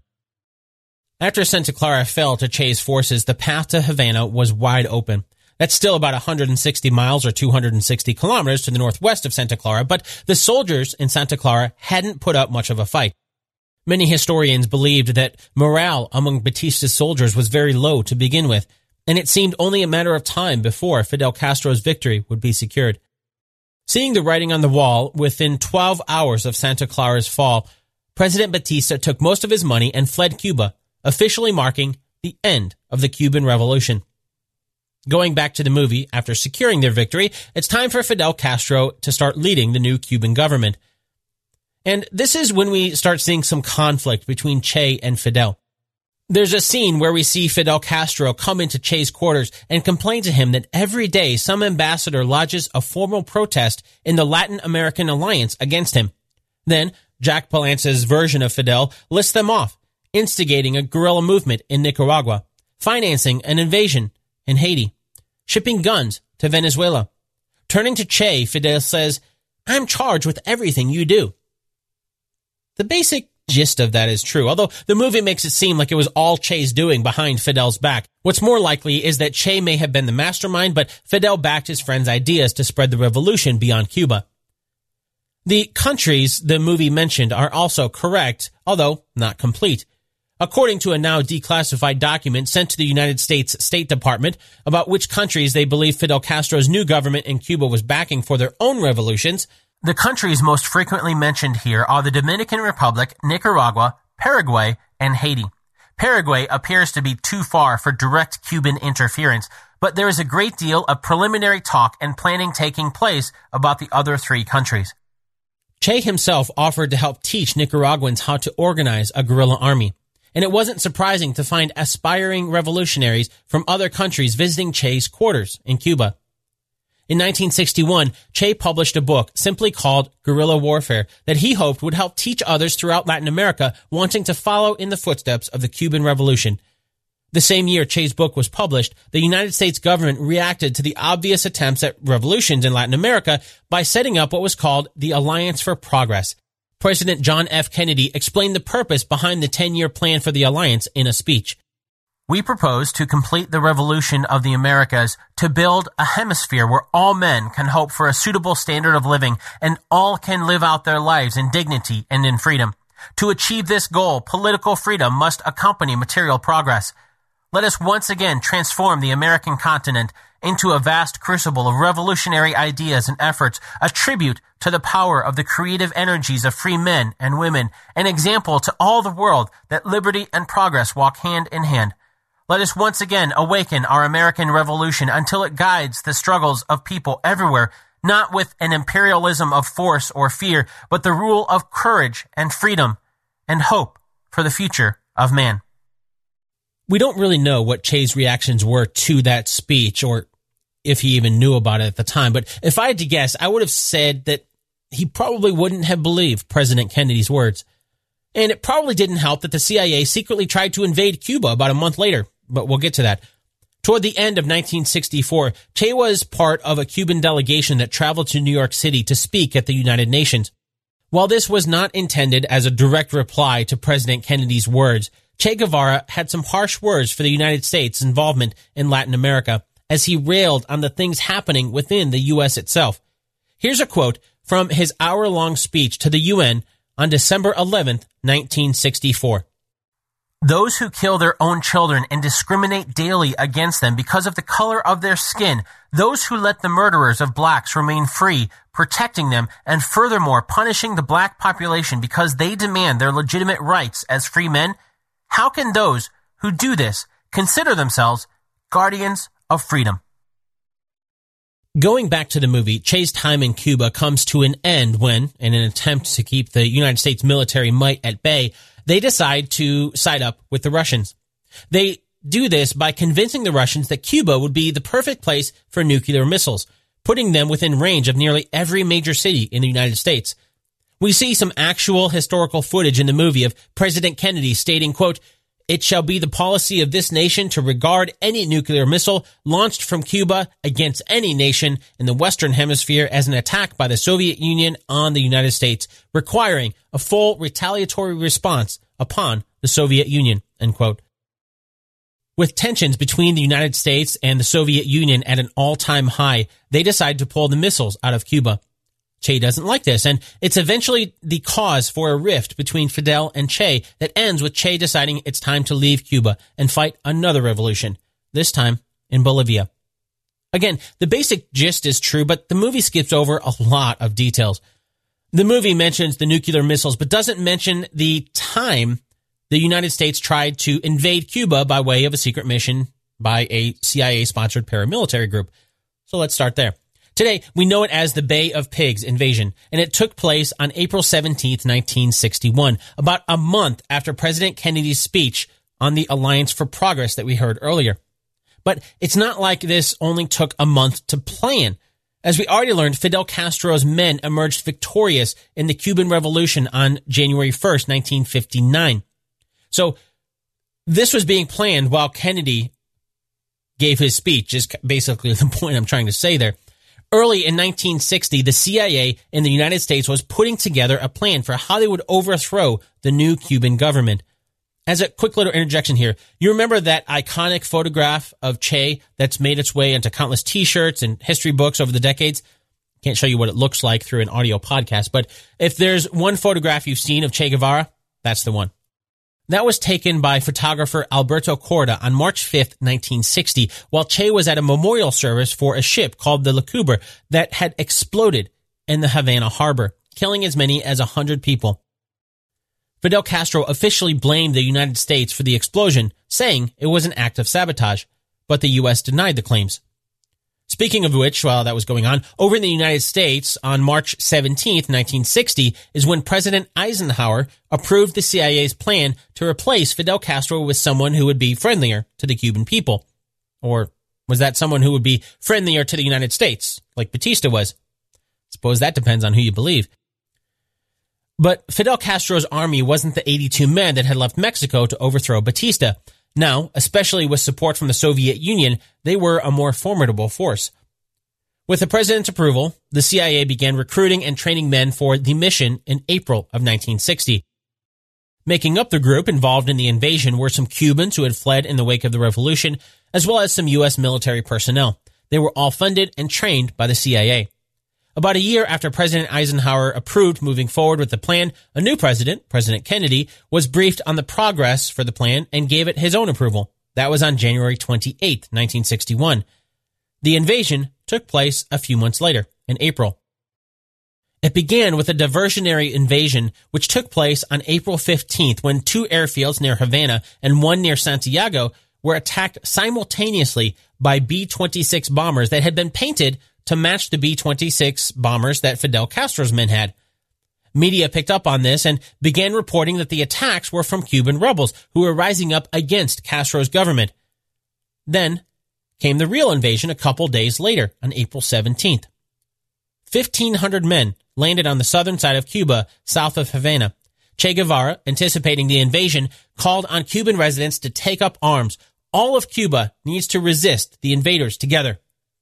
After Santa Clara fell to Che's forces, the path to Havana was wide open. That's still about one hundred sixty miles or two hundred sixty kilometers to the northwest of Santa Clara, but the soldiers in Santa Clara hadn't put up much of a fight. Many historians believed that morale among Batista's soldiers was very low to begin with, and it seemed only a matter of time before Fidel Castro's victory would be secured. Seeing the writing on the wall, within twelve hours of Santa Clara's fall, President Batista took most of his money and fled Cuba, officially marking the end of the Cuban Revolution. Going back to the movie, after securing their victory, it's time for Fidel Castro to start leading the new Cuban government. And this is when we start seeing some conflict between Che and Fidel. There's a scene where we see Fidel Castro come into Che's quarters and complain to him that every day some ambassador lodges a formal protest in the Latin American alliance against him. Then, Jack Palance's version of Fidel lists them off, instigating a guerrilla movement in Nicaragua, financing an invasion in Haiti, shipping guns to Venezuela. Turning to Che, Fidel says, "I'm charged with everything you do." The basic gist of that is true, although the movie makes it seem like it was all Che's doing behind Fidel's back. What's more likely is that Che may have been the mastermind, but Fidel backed his friend's ideas to spread the revolution beyond Cuba. The countries the movie mentioned are also correct, although not complete. According to a now declassified document sent to the United States State Department about which countries they believe Fidel Castro's new government in Cuba was backing for their own revolutions, the countries most frequently mentioned here are the Dominican Republic, Nicaragua, Paraguay, and Haiti. Paraguay appears to be too far for direct Cuban interference, but there is a great deal of preliminary talk and planning taking place about the other three countries. Che himself offered to help teach Nicaraguans how to organize a guerrilla army, and it wasn't surprising to find aspiring revolutionaries from other countries visiting Che's quarters in Cuba. In nineteen sixty-one, Che published a book simply called Guerrilla Warfare that he hoped would help teach others throughout Latin America wanting to follow in the footsteps of the Cuban Revolution. The same year Che's book was published, the United States government reacted to the obvious attempts at revolutions in Latin America by setting up what was called the Alliance for Progress. President John F. Kennedy explained the purpose behind the ten-year plan for the alliance in a speech. "We propose to complete the revolution of the Americas, to build a hemisphere where all men can hope for a suitable standard of living and all can live out their lives in dignity and in freedom. To achieve this goal, political freedom must accompany material progress. Let us once again transform the American continent into a vast crucible of revolutionary ideas and efforts, a tribute to the power of the creative energies of free men and women, an example to all the world that liberty and progress walk hand in hand. Let us once again awaken our American Revolution until it guides the struggles of people everywhere, not with an imperialism of force or fear, but the rule of courage and freedom and hope for the future of man." We don't really know what Che's reactions were to that speech, or if he even knew about it at the time, but if I had to guess, I would have said that he probably wouldn't have believed President Kennedy's words. And it probably didn't help that the C I A secretly tried to invade Cuba about a month later, but we'll get to that. Toward the end of nineteen sixty-four, Che was part of a Cuban delegation that traveled to New York City to speak at the United Nations. While this was not intended as a direct reply to President Kennedy's words, Che Guevara had some harsh words for the United States' involvement in Latin America, as he railed on the things happening within the U S itself. Here's a quote from his hour-long speech to the U N on December eleventh, nineteen sixty-four. "Those who kill their own children and discriminate daily against them because of the color of their skin, those who let the murderers of blacks remain free, protecting them, and furthermore punishing the black population because they demand their legitimate rights as free men, how can those who do this consider themselves guardians of freedom?" Going back to the movie, Che's time in Cuba comes to an end when, in an attempt to keep the United States military might at bay, they decide to side up with the Russians. They do this by convincing the Russians that Cuba would be the perfect place for nuclear missiles, putting them within range of nearly every major city in the United States. We see some actual historical footage in the movie of President Kennedy stating, quote, It shall be the policy of this nation to regard any nuclear missile launched from Cuba against any nation in the Western Hemisphere as an attack by the Soviet Union on the United States, requiring a full retaliatory response upon the Soviet Union, end quote. With tensions between the United States and the Soviet Union at an all-time high, they decide to pull the missiles out of Cuba. Che doesn't like this, and it's eventually the cause for a rift between Fidel and Che that ends with Che deciding it's time to leave Cuba and fight another revolution, this time in Bolivia. Again, the basic gist is true, but the movie skips over a lot of details. The movie mentions the nuclear missiles, but doesn't mention the time the United States tried to invade Cuba by way of a secret mission by a C I A-sponsored paramilitary group. So let's start there. Today, we know it as the Bay of Pigs invasion, and it took place on April seventeenth, nineteen sixty-one, about a month after President Kennedy's speech on the Alliance for Progress that we heard earlier. But it's not like this only took a month to plan. As we already learned, Fidel Castro's men emerged victorious in the Cuban Revolution on January first, nineteen fifty-nine. So this was being planned while Kennedy gave his speech, is basically the point I'm trying to say there. Early in nineteen sixty, the C I A in the United States was putting together a plan for how they would overthrow the new Cuban government. As a quick little interjection here, you remember that iconic photograph of Che that's made its way into countless t-shirts and history books over the decades? Can't show you what it looks like through an audio podcast, but if there's one photograph you've seen of Che Guevara, that's the one. That was taken by photographer Alberto Corda on March fifth, nineteen sixty, while Che was at a memorial service for a ship called the Lucuber that had exploded in the Havana harbor, killing as many as one hundred people. Fidel Castro officially blamed the United States for the explosion, saying it was an act of sabotage, but the U S denied the claims. Speaking of which, while that was going on, over in the United States on March seventeenth, nineteen sixty, is when President Eisenhower approved the C I A's plan to replace Fidel Castro with someone who would be friendlier to the Cuban people. Or was that someone who would be friendlier to the United States, like Batista was? Suppose that depends on who you believe. But Fidel Castro's army wasn't the eighty-two men that had left Mexico to overthrow Batista. Now, especially with support from the Soviet Union, they were a more formidable force. With the president's approval, the C I A began recruiting and training men for the mission in April of nineteen sixty. Making up the group involved in the invasion were some Cubans who had fled in the wake of the revolution, as well as some U S military personnel. They were all funded and trained by the C I A. About a year after President Eisenhower approved moving forward with the plan, a new president, President Kennedy, was briefed on the progress for the plan and gave it his own approval. That was on January twenty-eighth, nineteen sixty-one. The invasion took place a few months later, in April. It began with a diversionary invasion which took place on April fifteenth when two airfields near Havana and one near Santiago were attacked simultaneously by B twenty-six bombers that had been painted to match the B twenty-six bombers that Fidel Castro's men had. Media picked up on this and began reporting that the attacks were from Cuban rebels who were rising up against Castro's government. Then came the real invasion a couple days later, on April seventeenth. fifteen hundred men landed on the southern side of Cuba, south of Havana. Che Guevara, anticipating the invasion, called on Cuban residents to take up arms. All of Cuba needs to resist the invaders together.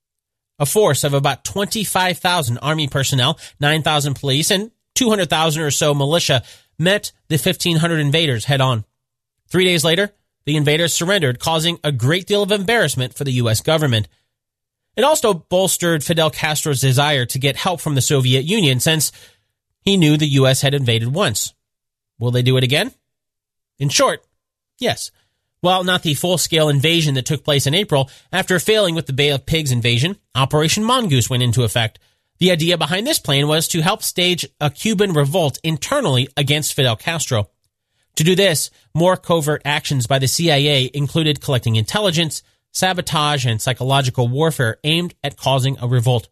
A force of about twenty-five thousand Army personnel, nine thousand police, and two hundred thousand or so militia met the fifteen hundred invaders head-on. Three days later, the invaders surrendered, causing a great deal of embarrassment for the U S government. It also bolstered Fidel Castro's desire to get help from the Soviet Union, since he knew the U S had invaded once. Will they do it again? In short, yes. While not the full-scale invasion that took place in April, after failing with the Bay of Pigs invasion, Operation Mongoose went into effect. The idea behind this plan was to help stage a Cuban revolt internally against Fidel Castro. To do this, more covert actions by the C I A included collecting intelligence, sabotage, and psychological warfare aimed at causing a revolt.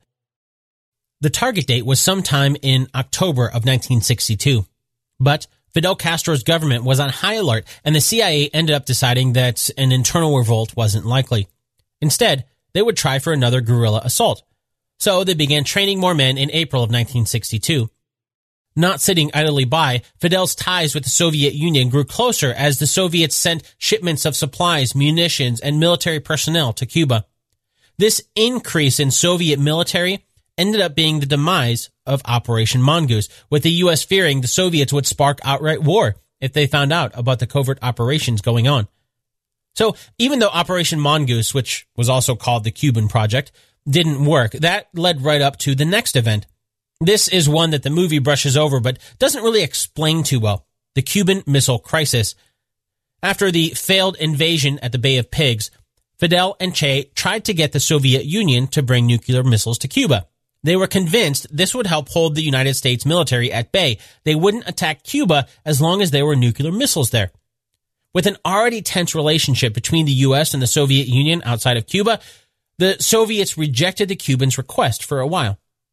The target date was sometime in October of nineteen sixty-two. But Fidel Castro's government was on high alert, and the C I A ended up deciding that an internal revolt wasn't likely. Instead, they would try for another guerrilla assault. So they began training more men in April of nineteen sixty-two. Not sitting idly by, Fidel's ties with the Soviet Union grew closer as the Soviets sent shipments of supplies, munitions, and military personnel to Cuba. This increase in Soviet military ended up being the demise of Operation Mongoose, with the U S fearing the Soviets would spark outright war if they found out about the covert operations going on. So even though Operation Mongoose, which was also called the Cuban Project, didn't work, that led right up to the next event. This is one that the movie brushes over but doesn't really explain too well: the Cuban Missile Crisis. After the failed invasion at the Bay of Pigs, Fidel and Che tried to get the Soviet Union to bring nuclear missiles to Cuba. They were convinced this would help hold the United States military at bay. They wouldn't attack Cuba as long as there were nuclear missiles there. With an already tense relationship between the U S and the Soviet Union outside of Cuba, the Soviets rejected the Cubans' request for a while.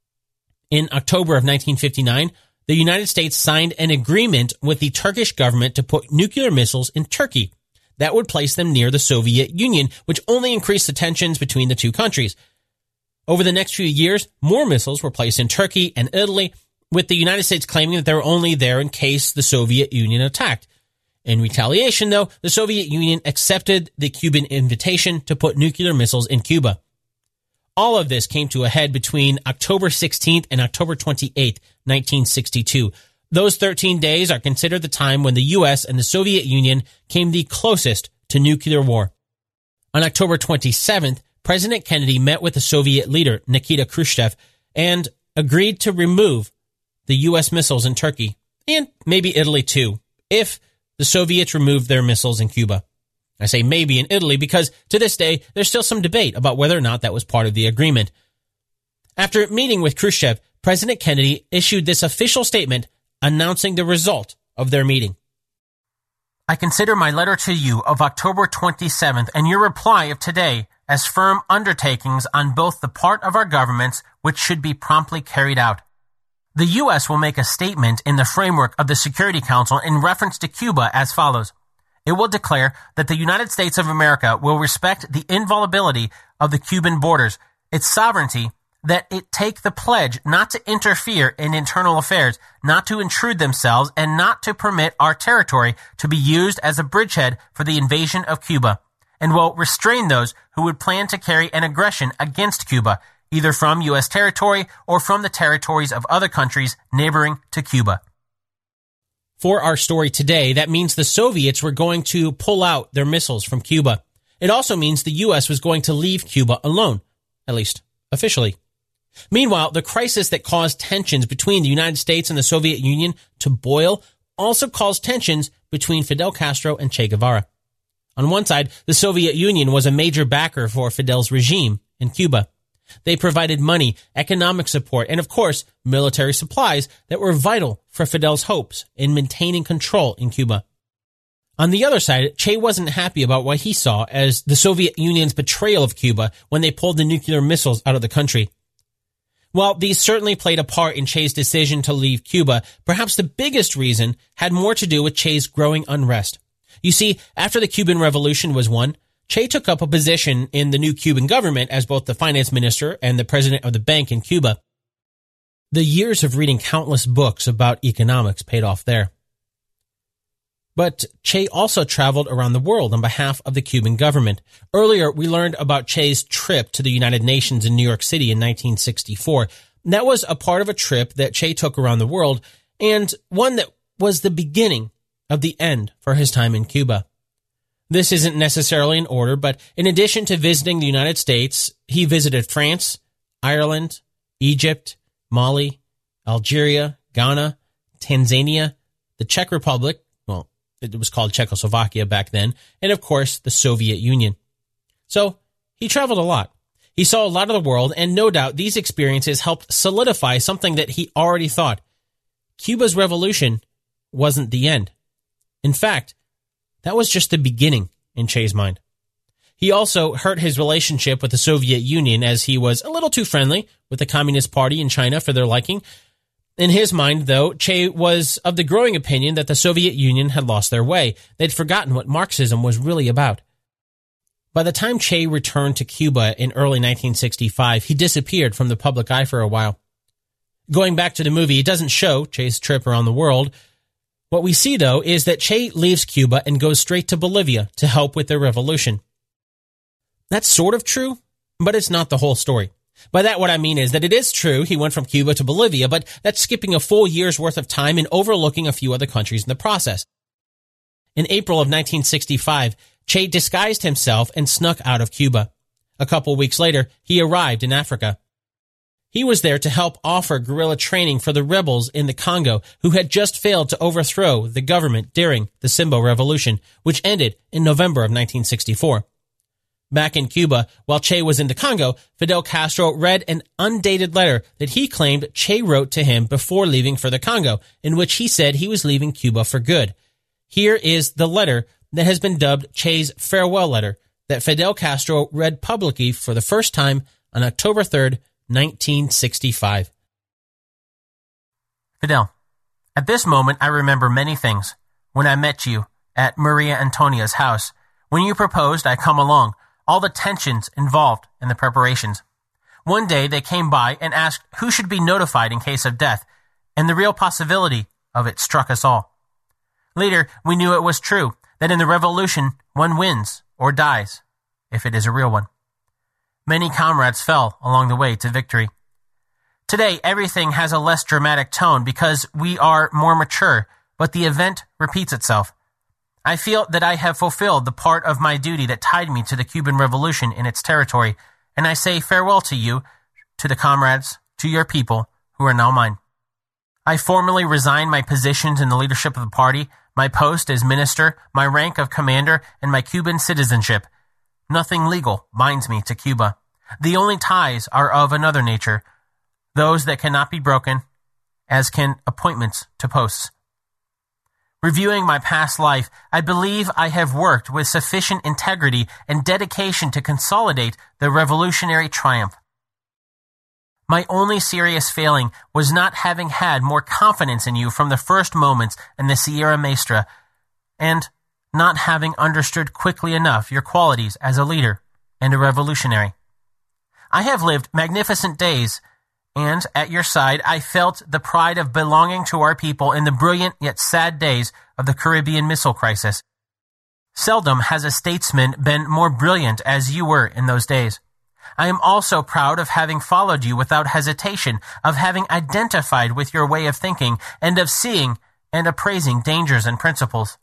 In October of nineteen fifty-nine, the United States signed an agreement with the Turkish government to put nuclear missiles in Turkey. That would place them near the Soviet Union, which only increased the tensions between the two countries. Over the next few years, more missiles were placed in Turkey and Italy, with the United States claiming that they were only there in case the Soviet Union attacked. In retaliation, though, the Soviet Union accepted the Cuban invitation to put nuclear missiles in Cuba. All of this came to a head between October sixteenth and October twenty-eighth, nineteen sixty-two. Those thirteen days are considered the time when the U S and the Soviet Union came the closest to nuclear war. On October twenty-seventh, President Kennedy met with the Soviet leader, Nikita Khrushchev, and agreed to remove the U S missiles in Turkey, and maybe Italy too, if the Soviets removed their missiles in Cuba. I say maybe in Italy because to this day, there's still some debate about whether or not that was part of the agreement. After meeting with Khrushchev, President Kennedy issued this official statement announcing the result of their meeting. I consider my letter to you of October twenty-seventh and your reply of today as firm undertakings on both the part of our governments which should be promptly carried out. The U S will make a statement in the framework of the Security Council in reference to Cuba as follows. It will declare that the United States of America will respect the inviolability of the Cuban borders, its sovereignty, that it take the pledge not to interfere in internal affairs, not to intrude themselves, and not to permit our territory to be used as a bridgehead for the invasion of Cuba, and will restrain those who would plan to carry an aggression against Cuba, either from U S territory or from the territories of other countries neighboring to Cuba. For our story today, that means the Soviets were going to pull out their missiles from Cuba. It also means the U S was going to leave Cuba alone, at least officially. Meanwhile, the crisis that caused tensions between the United States and the Soviet Union to boil also caused tensions between Fidel Castro and Che Guevara. On one side, the Soviet Union was a major backer for Fidel's regime in Cuba. They provided money, economic support, and of course, military supplies that were vital for Fidel's hopes in maintaining control in Cuba. On the other side, Che wasn't happy about what he saw as the Soviet Union's betrayal of Cuba when they pulled the nuclear missiles out of the country. While these certainly played a part in Che's decision to leave Cuba, perhaps the biggest reason had more to do with Che's growing unrest. You see, after the Cuban Revolution was won, Che took up a position in the new Cuban government as both the finance minister and the president of the bank in Cuba. The years of reading countless books about economics paid off there. But Che also traveled around the world on behalf of the Cuban government. Earlier, we learned about Che's trip to the United Nations in New York City in nineteen sixty-four. That was a part of a trip that Che took around the world, and one that was the beginning of the end for his time in Cuba. This isn't necessarily in order, but in addition to visiting the United States, he visited France, Ireland, Egypt, Mali, Algeria, Ghana, Tanzania, the Czech Republic, well, it was called Czechoslovakia back then, and of course, the Soviet Union. So, he traveled a lot. He saw a lot of the world, and no doubt these experiences helped solidify something that he already thought. Cuba's revolution wasn't the end. In fact, that was just the beginning in Che's mind. He also hurt his relationship with the Soviet Union as he was a little too friendly with the Communist Party in China for their liking. In his mind, though, Che was of the growing opinion that the Soviet Union had lost their way. They'd forgotten what Marxism was really about. By the time Che returned to Cuba in early nineteen sixty-five, he disappeared from the public eye for a while. Going back to the movie, it doesn't show Che's trip around the world. What we see, though, is that Che leaves Cuba and goes straight to Bolivia to help with their revolution. That's sort of true, but it's not the whole story. By that, what I mean is that it is true he went from Cuba to Bolivia, but that's skipping a full year's worth of time and overlooking a few other countries in the process. In April of nineteen sixty-five, Che disguised himself and snuck out of Cuba. A couple weeks later, he arrived in Africa. He was there to help offer guerrilla training for the rebels in the Congo who had just failed to overthrow the government during the Simbo Revolution, which ended in November of nineteen sixty-four. Back in Cuba, while Che was in the Congo, Fidel Castro read an undated letter that he claimed Che wrote to him before leaving for the Congo, in which he said he was leaving Cuba for good. Here is the letter that has been dubbed Che's farewell letter that Fidel Castro read publicly for the first time on October third, nineteen sixty-five. Fidel, at this moment I remember many things. When I met you at Maria Antonia's house, when you proposed I come along, all the tensions involved in the preparations. One day they came by and asked who should be notified in case of death, and the real possibility of it struck us all. Later, we knew it was true, that in the revolution, one wins or dies, if it is a real one. Many comrades fell along the way to victory. Today, everything has a less dramatic tone because we are more mature, but the event repeats itself. I feel that I have fulfilled the part of my duty that tied me to the Cuban Revolution in its territory, and I say farewell to you, to the comrades, to your people, who are now mine. I formally resign my positions in the leadership of the party, my post as minister, my rank of commander, and my Cuban citizenship. Nothing legal binds me to Cuba. The only ties are of another nature, those that cannot be broken, as can appointments to posts. Reviewing my past life, I believe I have worked with sufficient integrity and dedication to consolidate the revolutionary triumph. My only serious failing was not having had more confidence in you from the first moments in the Sierra Maestra, and not having understood quickly enough your qualities as a leader and a revolutionary. I have lived magnificent days, and at your side I felt the pride of belonging to our people in the brilliant yet sad days of the Caribbean missile crisis. Seldom has a statesman been more brilliant as you were in those days. I am also proud of having followed you without hesitation, of having identified with your way of thinking, and of seeing and appraising dangers and principles.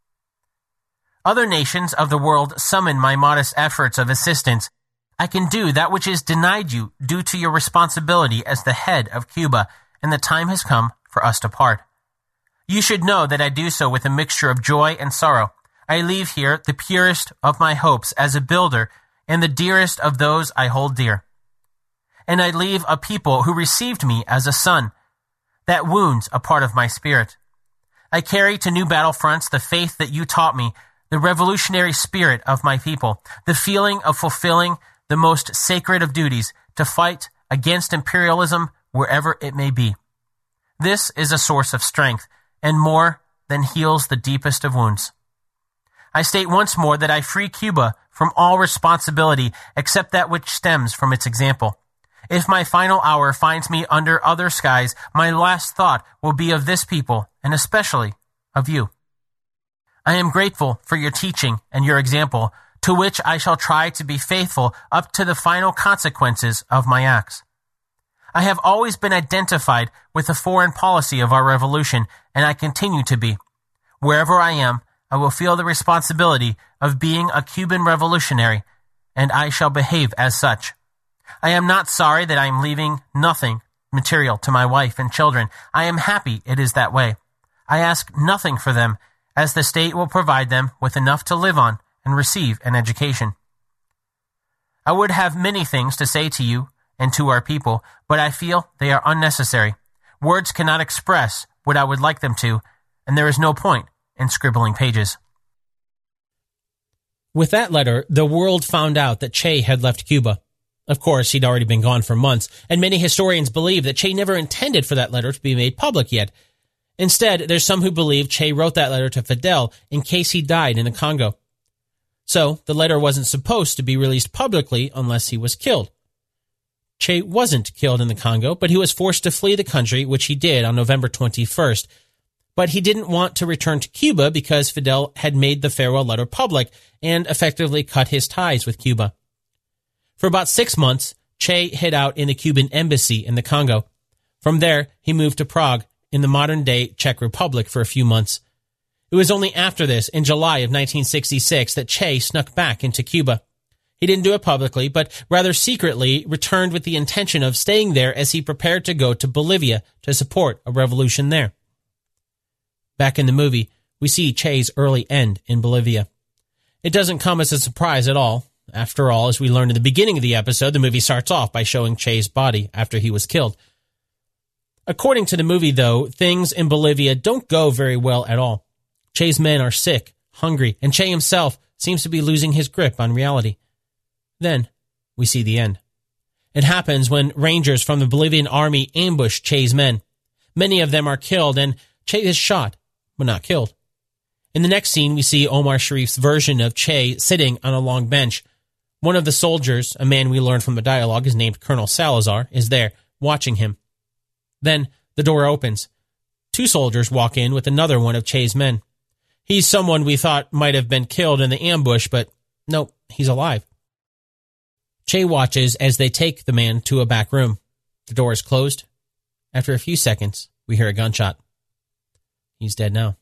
Other nations of the world summon my modest efforts of assistance. I can do that which is denied you due to your responsibility as the head of Cuba, and the time has come for us to part. You should know that I do so with a mixture of joy and sorrow. I leave here the purest of my hopes as a builder and the dearest of those I hold dear. And I leave a people who received me as a son. That wounds a part of my spirit. I carry to new battlefronts the faith that you taught me, the revolutionary spirit of my people, the feeling of fulfilling the most sacred of duties, to fight against imperialism wherever it may be. This is a source of strength, and more than heals the deepest of wounds. I state once more that I free Cuba from all responsibility except that which stems from its example. If my final hour finds me under other skies, my last thought will be of this people, and especially of you. I am grateful for your teaching and your example, to which I shall try to be faithful up to the final consequences of my acts. I have always been identified with the foreign policy of our revolution, and I continue to be. Wherever I am, I will feel the responsibility of being a Cuban revolutionary, and I shall behave as such. I am not sorry that I am leaving nothing material to my wife and children. I am happy it is that way. I ask nothing for them, as the state will provide them with enough to live on and receive an education. I would have many things to say to you and to our people, but I feel they are unnecessary. Words cannot express what I would like them to, and there is no point in scribbling pages. With that letter, the world found out that Che had left Cuba. Of course, he'd already been gone for months, and many historians believe that Che never intended for that letter to be made public yet. Instead, there's some who believe Che wrote that letter to Fidel in case he died in the Congo. So, the letter wasn't supposed to be released publicly unless he was killed. Che wasn't killed in the Congo, but he was forced to flee the country, which he did on November twenty-first. But he didn't want to return to Cuba because Fidel had made the farewell letter public and effectively cut his ties with Cuba. For about six months, Che hid out in the Cuban embassy in the Congo. From there, he moved to Prague in the modern-day Czech Republic for a few months. It was only after this, in July of nineteen sixty-six, that Che snuck back into Cuba. He didn't do it publicly, but rather secretly returned with the intention of staying there as he prepared to go to Bolivia to support a revolution there. Back in the movie, we see Che's early end in Bolivia. It doesn't come as a surprise at all. After all, as we learned in the beginning of the episode, the movie starts off by showing Che's body after he was killed. According to the movie, though, things in Bolivia don't go very well at all. Che's men are sick, hungry, and Che himself seems to be losing his grip on reality. Then, we see the end. It happens when Rangers from the Bolivian army ambush Che's men. Many of them are killed, and Che is shot, but not killed. In the next scene, we see Omar Sharif's version of Che sitting on a long bench. One of the soldiers, a man we learned from the dialogue is named Colonel Salazar, is there, watching him. Then, the door opens. Two soldiers walk in with another one of Che's men. He's someone we thought might have been killed in the ambush, but nope, he's alive. Che watches as they take the man to a back room. The door is closed. After a few seconds, we hear a gunshot. He's dead now.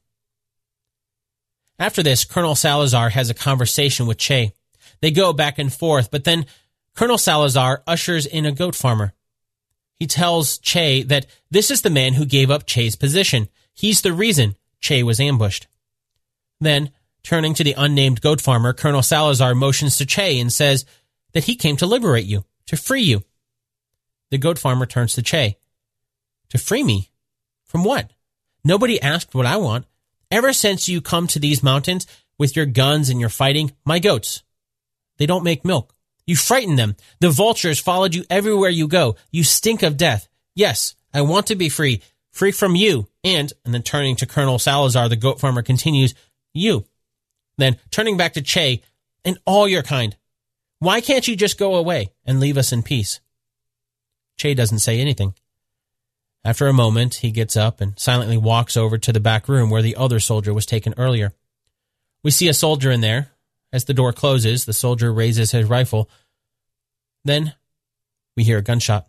After this, Colonel Salazar has a conversation with Che. They go back and forth, but then Colonel Salazar ushers in a goat farmer. He tells Che that this is the man who gave up Che's position. He's the reason Che was ambushed. Then, turning to the unnamed goat farmer, Colonel Salazar motions to Che and says that he came to liberate you, to free you. The goat farmer turns to Che. To free me? From what? Nobody asked what I want. Ever since you come to these mountains with your guns and your fighting, my goats, they don't make milk. You frighten them. The vultures followed you everywhere you go. You stink of death. Yes, I want to be free. Free from you. And, and then turning to Colonel Salazar, the goat farmer continues, you. Then, turning back to Che, and all your kind. Why can't you just go away and leave us in peace? Che doesn't say anything. After a moment, he gets up and silently walks over to the back room where the other soldier was taken earlier. We see a soldier in there. As the door closes, the soldier raises his rifle. Then, we hear a gunshot.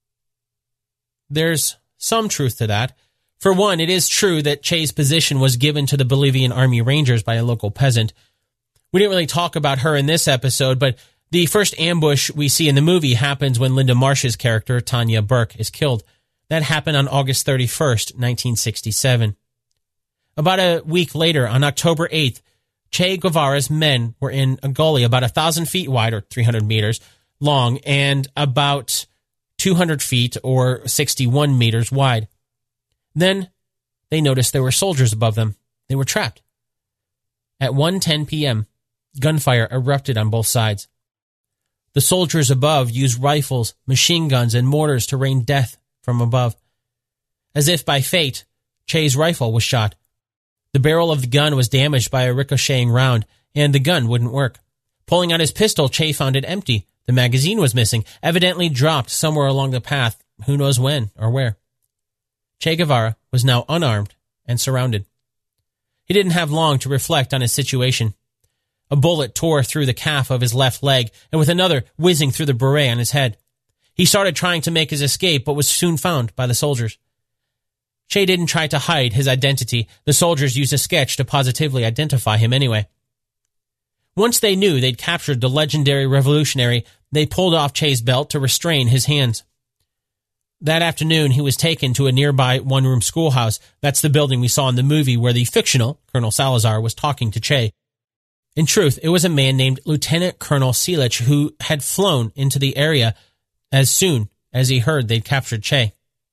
There's some truth to that. For one, it is true that Che's position was given to the Bolivian Army Rangers by a local peasant. We didn't really talk about her in this episode, but the first ambush we see in the movie happens when Linda Marsh's character, Tanya Burke, is killed. That happened on August thirty-first, nineteen sixty-seven. About a week later, on October eighth, Che Guevara's men were in a gully about one thousand feet wide, or three hundred meters long, and about two hundred feet, or sixty-one meters wide. Then they noticed there were soldiers above them. They were trapped. At one ten p.m., gunfire erupted on both sides. The soldiers above used rifles, machine guns, and mortars to rain death from above. As if by fate, Che's rifle was shot. The barrel of the gun was damaged by a ricocheting round, and the gun wouldn't work. Pulling out his pistol, Che found it empty. The magazine was missing, evidently dropped somewhere along the path, who knows when or where. Che Guevara was now unarmed and surrounded. He didn't have long to reflect on his situation. A bullet tore through the calf of his left leg, and with another whizzing through the beret on his head. He started trying to make his escape, but was soon found by the soldiers. Che didn't try to hide his identity. The soldiers used a sketch to positively identify him anyway. Once they knew they'd captured the legendary revolutionary, they pulled off Che's belt to restrain his hands. That afternoon, he was taken to a nearby one-room schoolhouse. That's the building we saw in the movie where the fictional Colonel Salazar was talking to Che. In truth, it was a man named Lieutenant Colonel Silic who had flown into the area as soon as he heard they'd captured Che.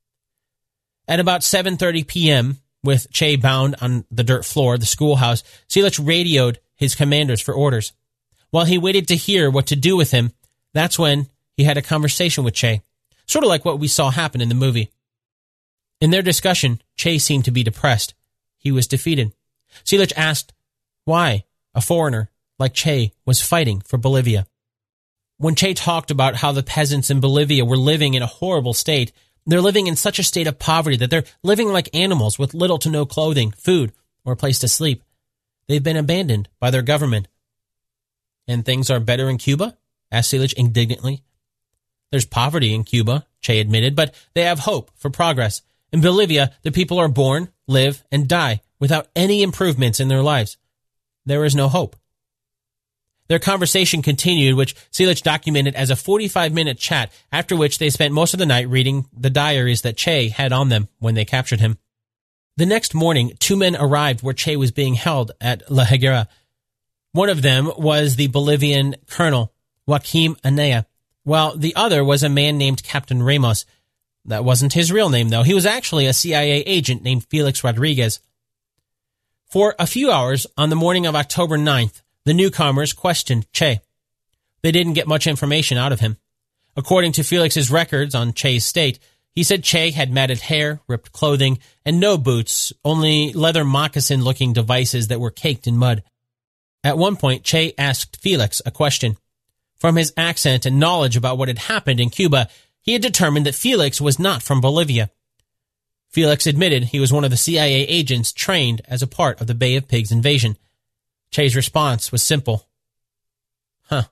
At about seven thirty p.m., with Che bound on the dirt floor of the schoolhouse, Silic radioed his commanders for orders. While he waited to hear what to do with him, that's when he had a conversation with Che, sort of like what we saw happen in the movie. In their discussion, Che seemed to be depressed. He was defeated. Silic asked why a foreigner like Che was fighting for Bolivia. When Che talked about how the peasants in Bolivia were living in a horrible state, they're living in such a state of poverty that they're living like animals with little to no clothing, food, or a place to sleep. They've been abandoned by their government. And things are better in Cuba? Asked Silic indignantly. There's poverty in Cuba, Che admitted, but they have hope for progress. In Bolivia, the people are born, live, and die without any improvements in their lives. There is no hope. Their conversation continued, which Silic documented as a forty-five minute chat, after which they spent most of the night reading the diaries that Che had on them when they captured him. The next morning, two men arrived where Che was being held at La Higuera. One of them was the Bolivian colonel, Joaquim Anaya, while the other was a man named Captain Ramos. That wasn't his real name, though. He was actually a C I A agent named Felix Rodriguez. For a few hours on the morning of October ninth, the newcomers questioned Che. They didn't get much information out of him. According to Felix's records on Che's state, he said Che had matted hair, ripped clothing, and no boots, only leather moccasin-looking devices that were caked in mud. At one point, Che asked Felix a question. From his accent and knowledge about what had happened in Cuba, he had determined that Felix was not from Bolivia. Felix admitted he was one of the C I A agents trained as a part of the Bay of Pigs invasion. Che's response was simple. Huh.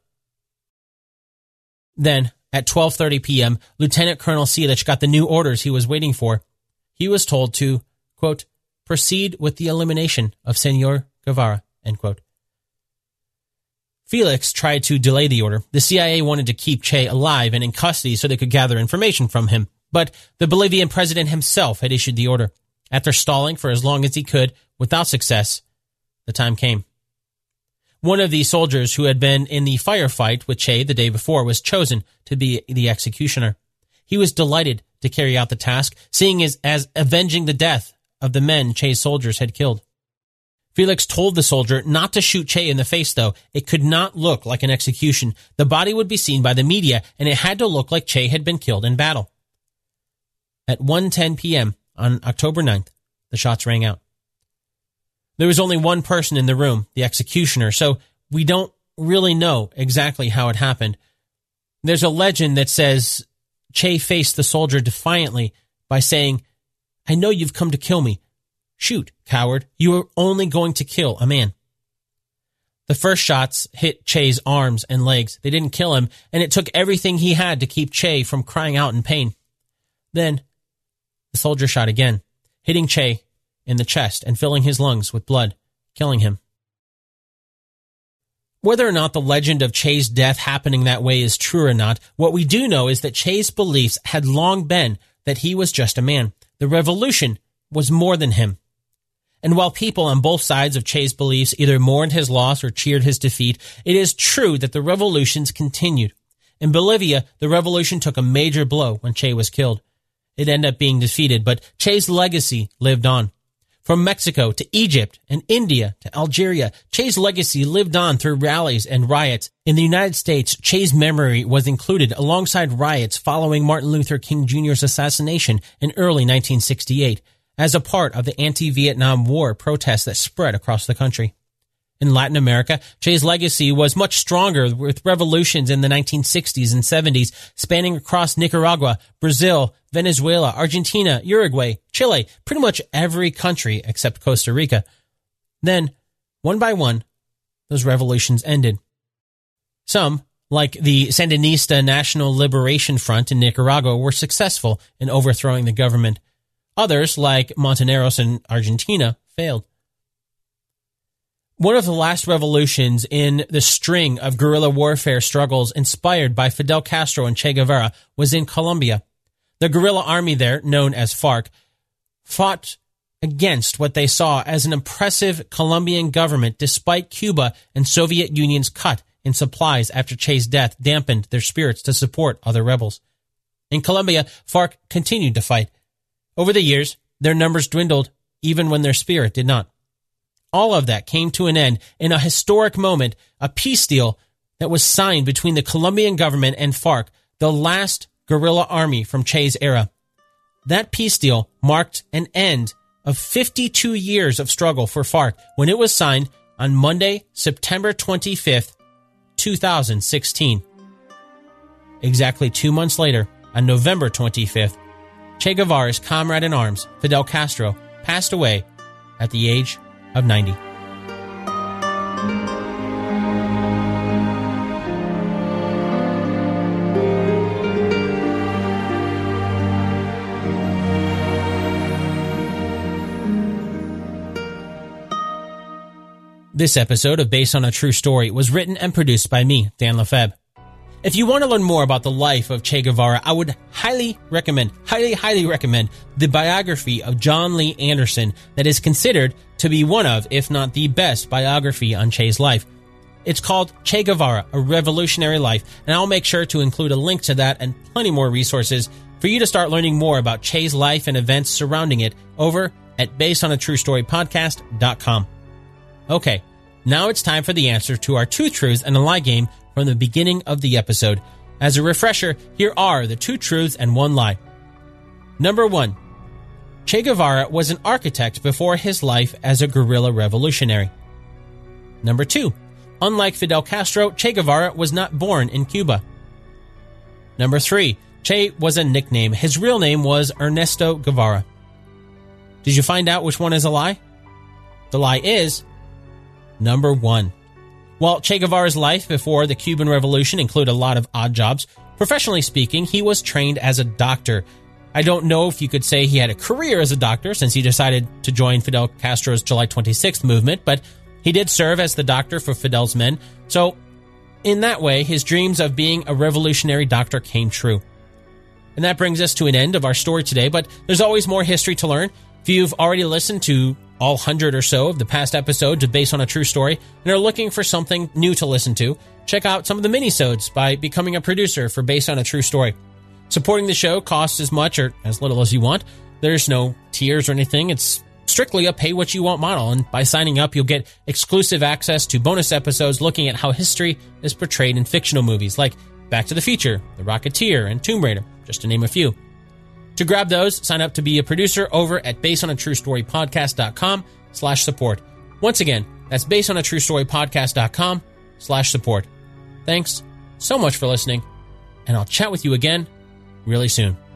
Then, at twelve thirty p.m., Lieutenant Colonel Silic got the new orders he was waiting for. He was told to, quote, proceed with the elimination of Senor Guevara, end quote. Felix tried to delay the order. The C I A wanted to keep Che alive and in custody so they could gather information from him. But the Bolivian president himself had issued the order. After stalling for as long as he could, without success, the time came. One of the soldiers who had been in the firefight with Che the day before was chosen to be the executioner. He was delighted to carry out the task, seeing it as avenging the death of the men Che's soldiers had killed. Felix told the soldier not to shoot Che in the face, though. It could not look like an execution. The body would be seen by the media, and it had to look like Che had been killed in battle. At one ten p.m. on October ninth, the shots rang out. There was only one person in the room, the executioner, so we don't really know exactly how it happened. There's a legend that says Che faced the soldier defiantly by saying, I know you've come to kill me. Shoot, coward. You are only going to kill a man. The first shots hit Che's arms and legs. They didn't kill him, and it took everything he had to keep Che from crying out in pain. Then, the soldier shot again, hitting Che in the chest and filling his lungs with blood, killing him. Whether or not the legend of Che's death happening that way is true or not, what we do know is that Che's beliefs had long been that he was just a man. The revolution was more than him. And while people on both sides of Che's beliefs either mourned his loss or cheered his defeat, it is true that the revolutions continued. In Bolivia, the revolution took a major blow when Che was killed. It ended up being defeated, but Che's legacy lived on. From Mexico to Egypt and India to Algeria, Che's legacy lived on through rallies and riots. In the United States, Che's memory was included alongside riots following Martin Luther King Junior's assassination in early nineteen sixty-eight, as a part of the anti-Vietnam War protests that spread across the country. In Latin America, Che's legacy was much stronger, with revolutions in the nineteen sixties and seventies spanning across Nicaragua, Brazil, Venezuela, Argentina, Uruguay, Chile, pretty much every country except Costa Rica. Then, one by one, those revolutions ended. Some, like the Sandinista National Liberation Front in Nicaragua, were successful in overthrowing the government. Others, like Montoneros in Argentina, failed. One of the last revolutions in the string of guerrilla warfare struggles inspired by Fidel Castro and Che Guevara was in Colombia. The guerrilla army there, known as FARC, fought against what they saw as an oppressive Colombian government, despite Cuba and Soviet Union's cut in supplies after Che's death dampened their spirits to support other rebels. In Colombia, FARC continued to fight. Over the years, their numbers dwindled, even when their spirit did not. All of that came to an end in a historic moment, a peace deal that was signed between the Colombian government and FARC, the last guerrilla army from Che's era. That peace deal marked an end of fifty-two years of struggle for FARC when it was signed on Monday, September twenty-fifth, two thousand sixteen. exactly two months later, on November twenty-fifth, Che Guevara's comrade in arms, Fidel Castro, passed away at the age of ninety. This episode of Based on a True Story was written and produced by me, Dan Lefebvre. If you want to learn more about the life of Che Guevara, I would highly recommend, highly, highly recommend the biography of John Lee Anderson that is considered to be one of, if not the best biography on Che's life. It's called Che Guevara, A Revolutionary Life, and I'll make sure to include a link to that and plenty more resources for you to start learning more about Che's life and events surrounding it over at based on a true story podcast dot com. Okay, now it's time for the answer to our two truths and a lie game from the beginning of the episode. As a refresher, here are the two truths and one lie. Number one, Che Guevara was an architect before his life as a guerrilla revolutionary. Number two, unlike Fidel Castro, Che Guevara was not born in Cuba. Number three, Che was a nickname. His real name was Ernesto Guevara. Did you find out which one is a lie? The lie is number one. While Che Guevara's life before the Cuban Revolution included a lot of odd jobs, professionally speaking, he was trained as a doctor. I don't know if you could say he had a career as a doctor since he decided to join Fidel Castro's July twenty-sixth movement, but he did serve as the doctor for Fidel's men. So, in that way, his dreams of being a revolutionary doctor came true. And that brings us to an end of our story today, but there's always more history to learn. If you've already listened to all hundred or so of the past episodes of Based on a True Story and are looking for something new to listen to, check out some of the minisodes by becoming a producer for Based on a True Story. Supporting the show costs as much or as little as you want. There's no tiers or anything. It's strictly a pay-what-you-want model, and by signing up, you'll get exclusive access to bonus episodes looking at how history is portrayed in fictional movies like Back to the Future, The Rocketeer, and Tomb Raider, just to name a few. To grab those, sign up to be a producer over at based on a true story podcast dot com slash support. Once again, that's based on a true story podcast dot com slash support. Thanks so much for listening, and I'll chat with you again really soon.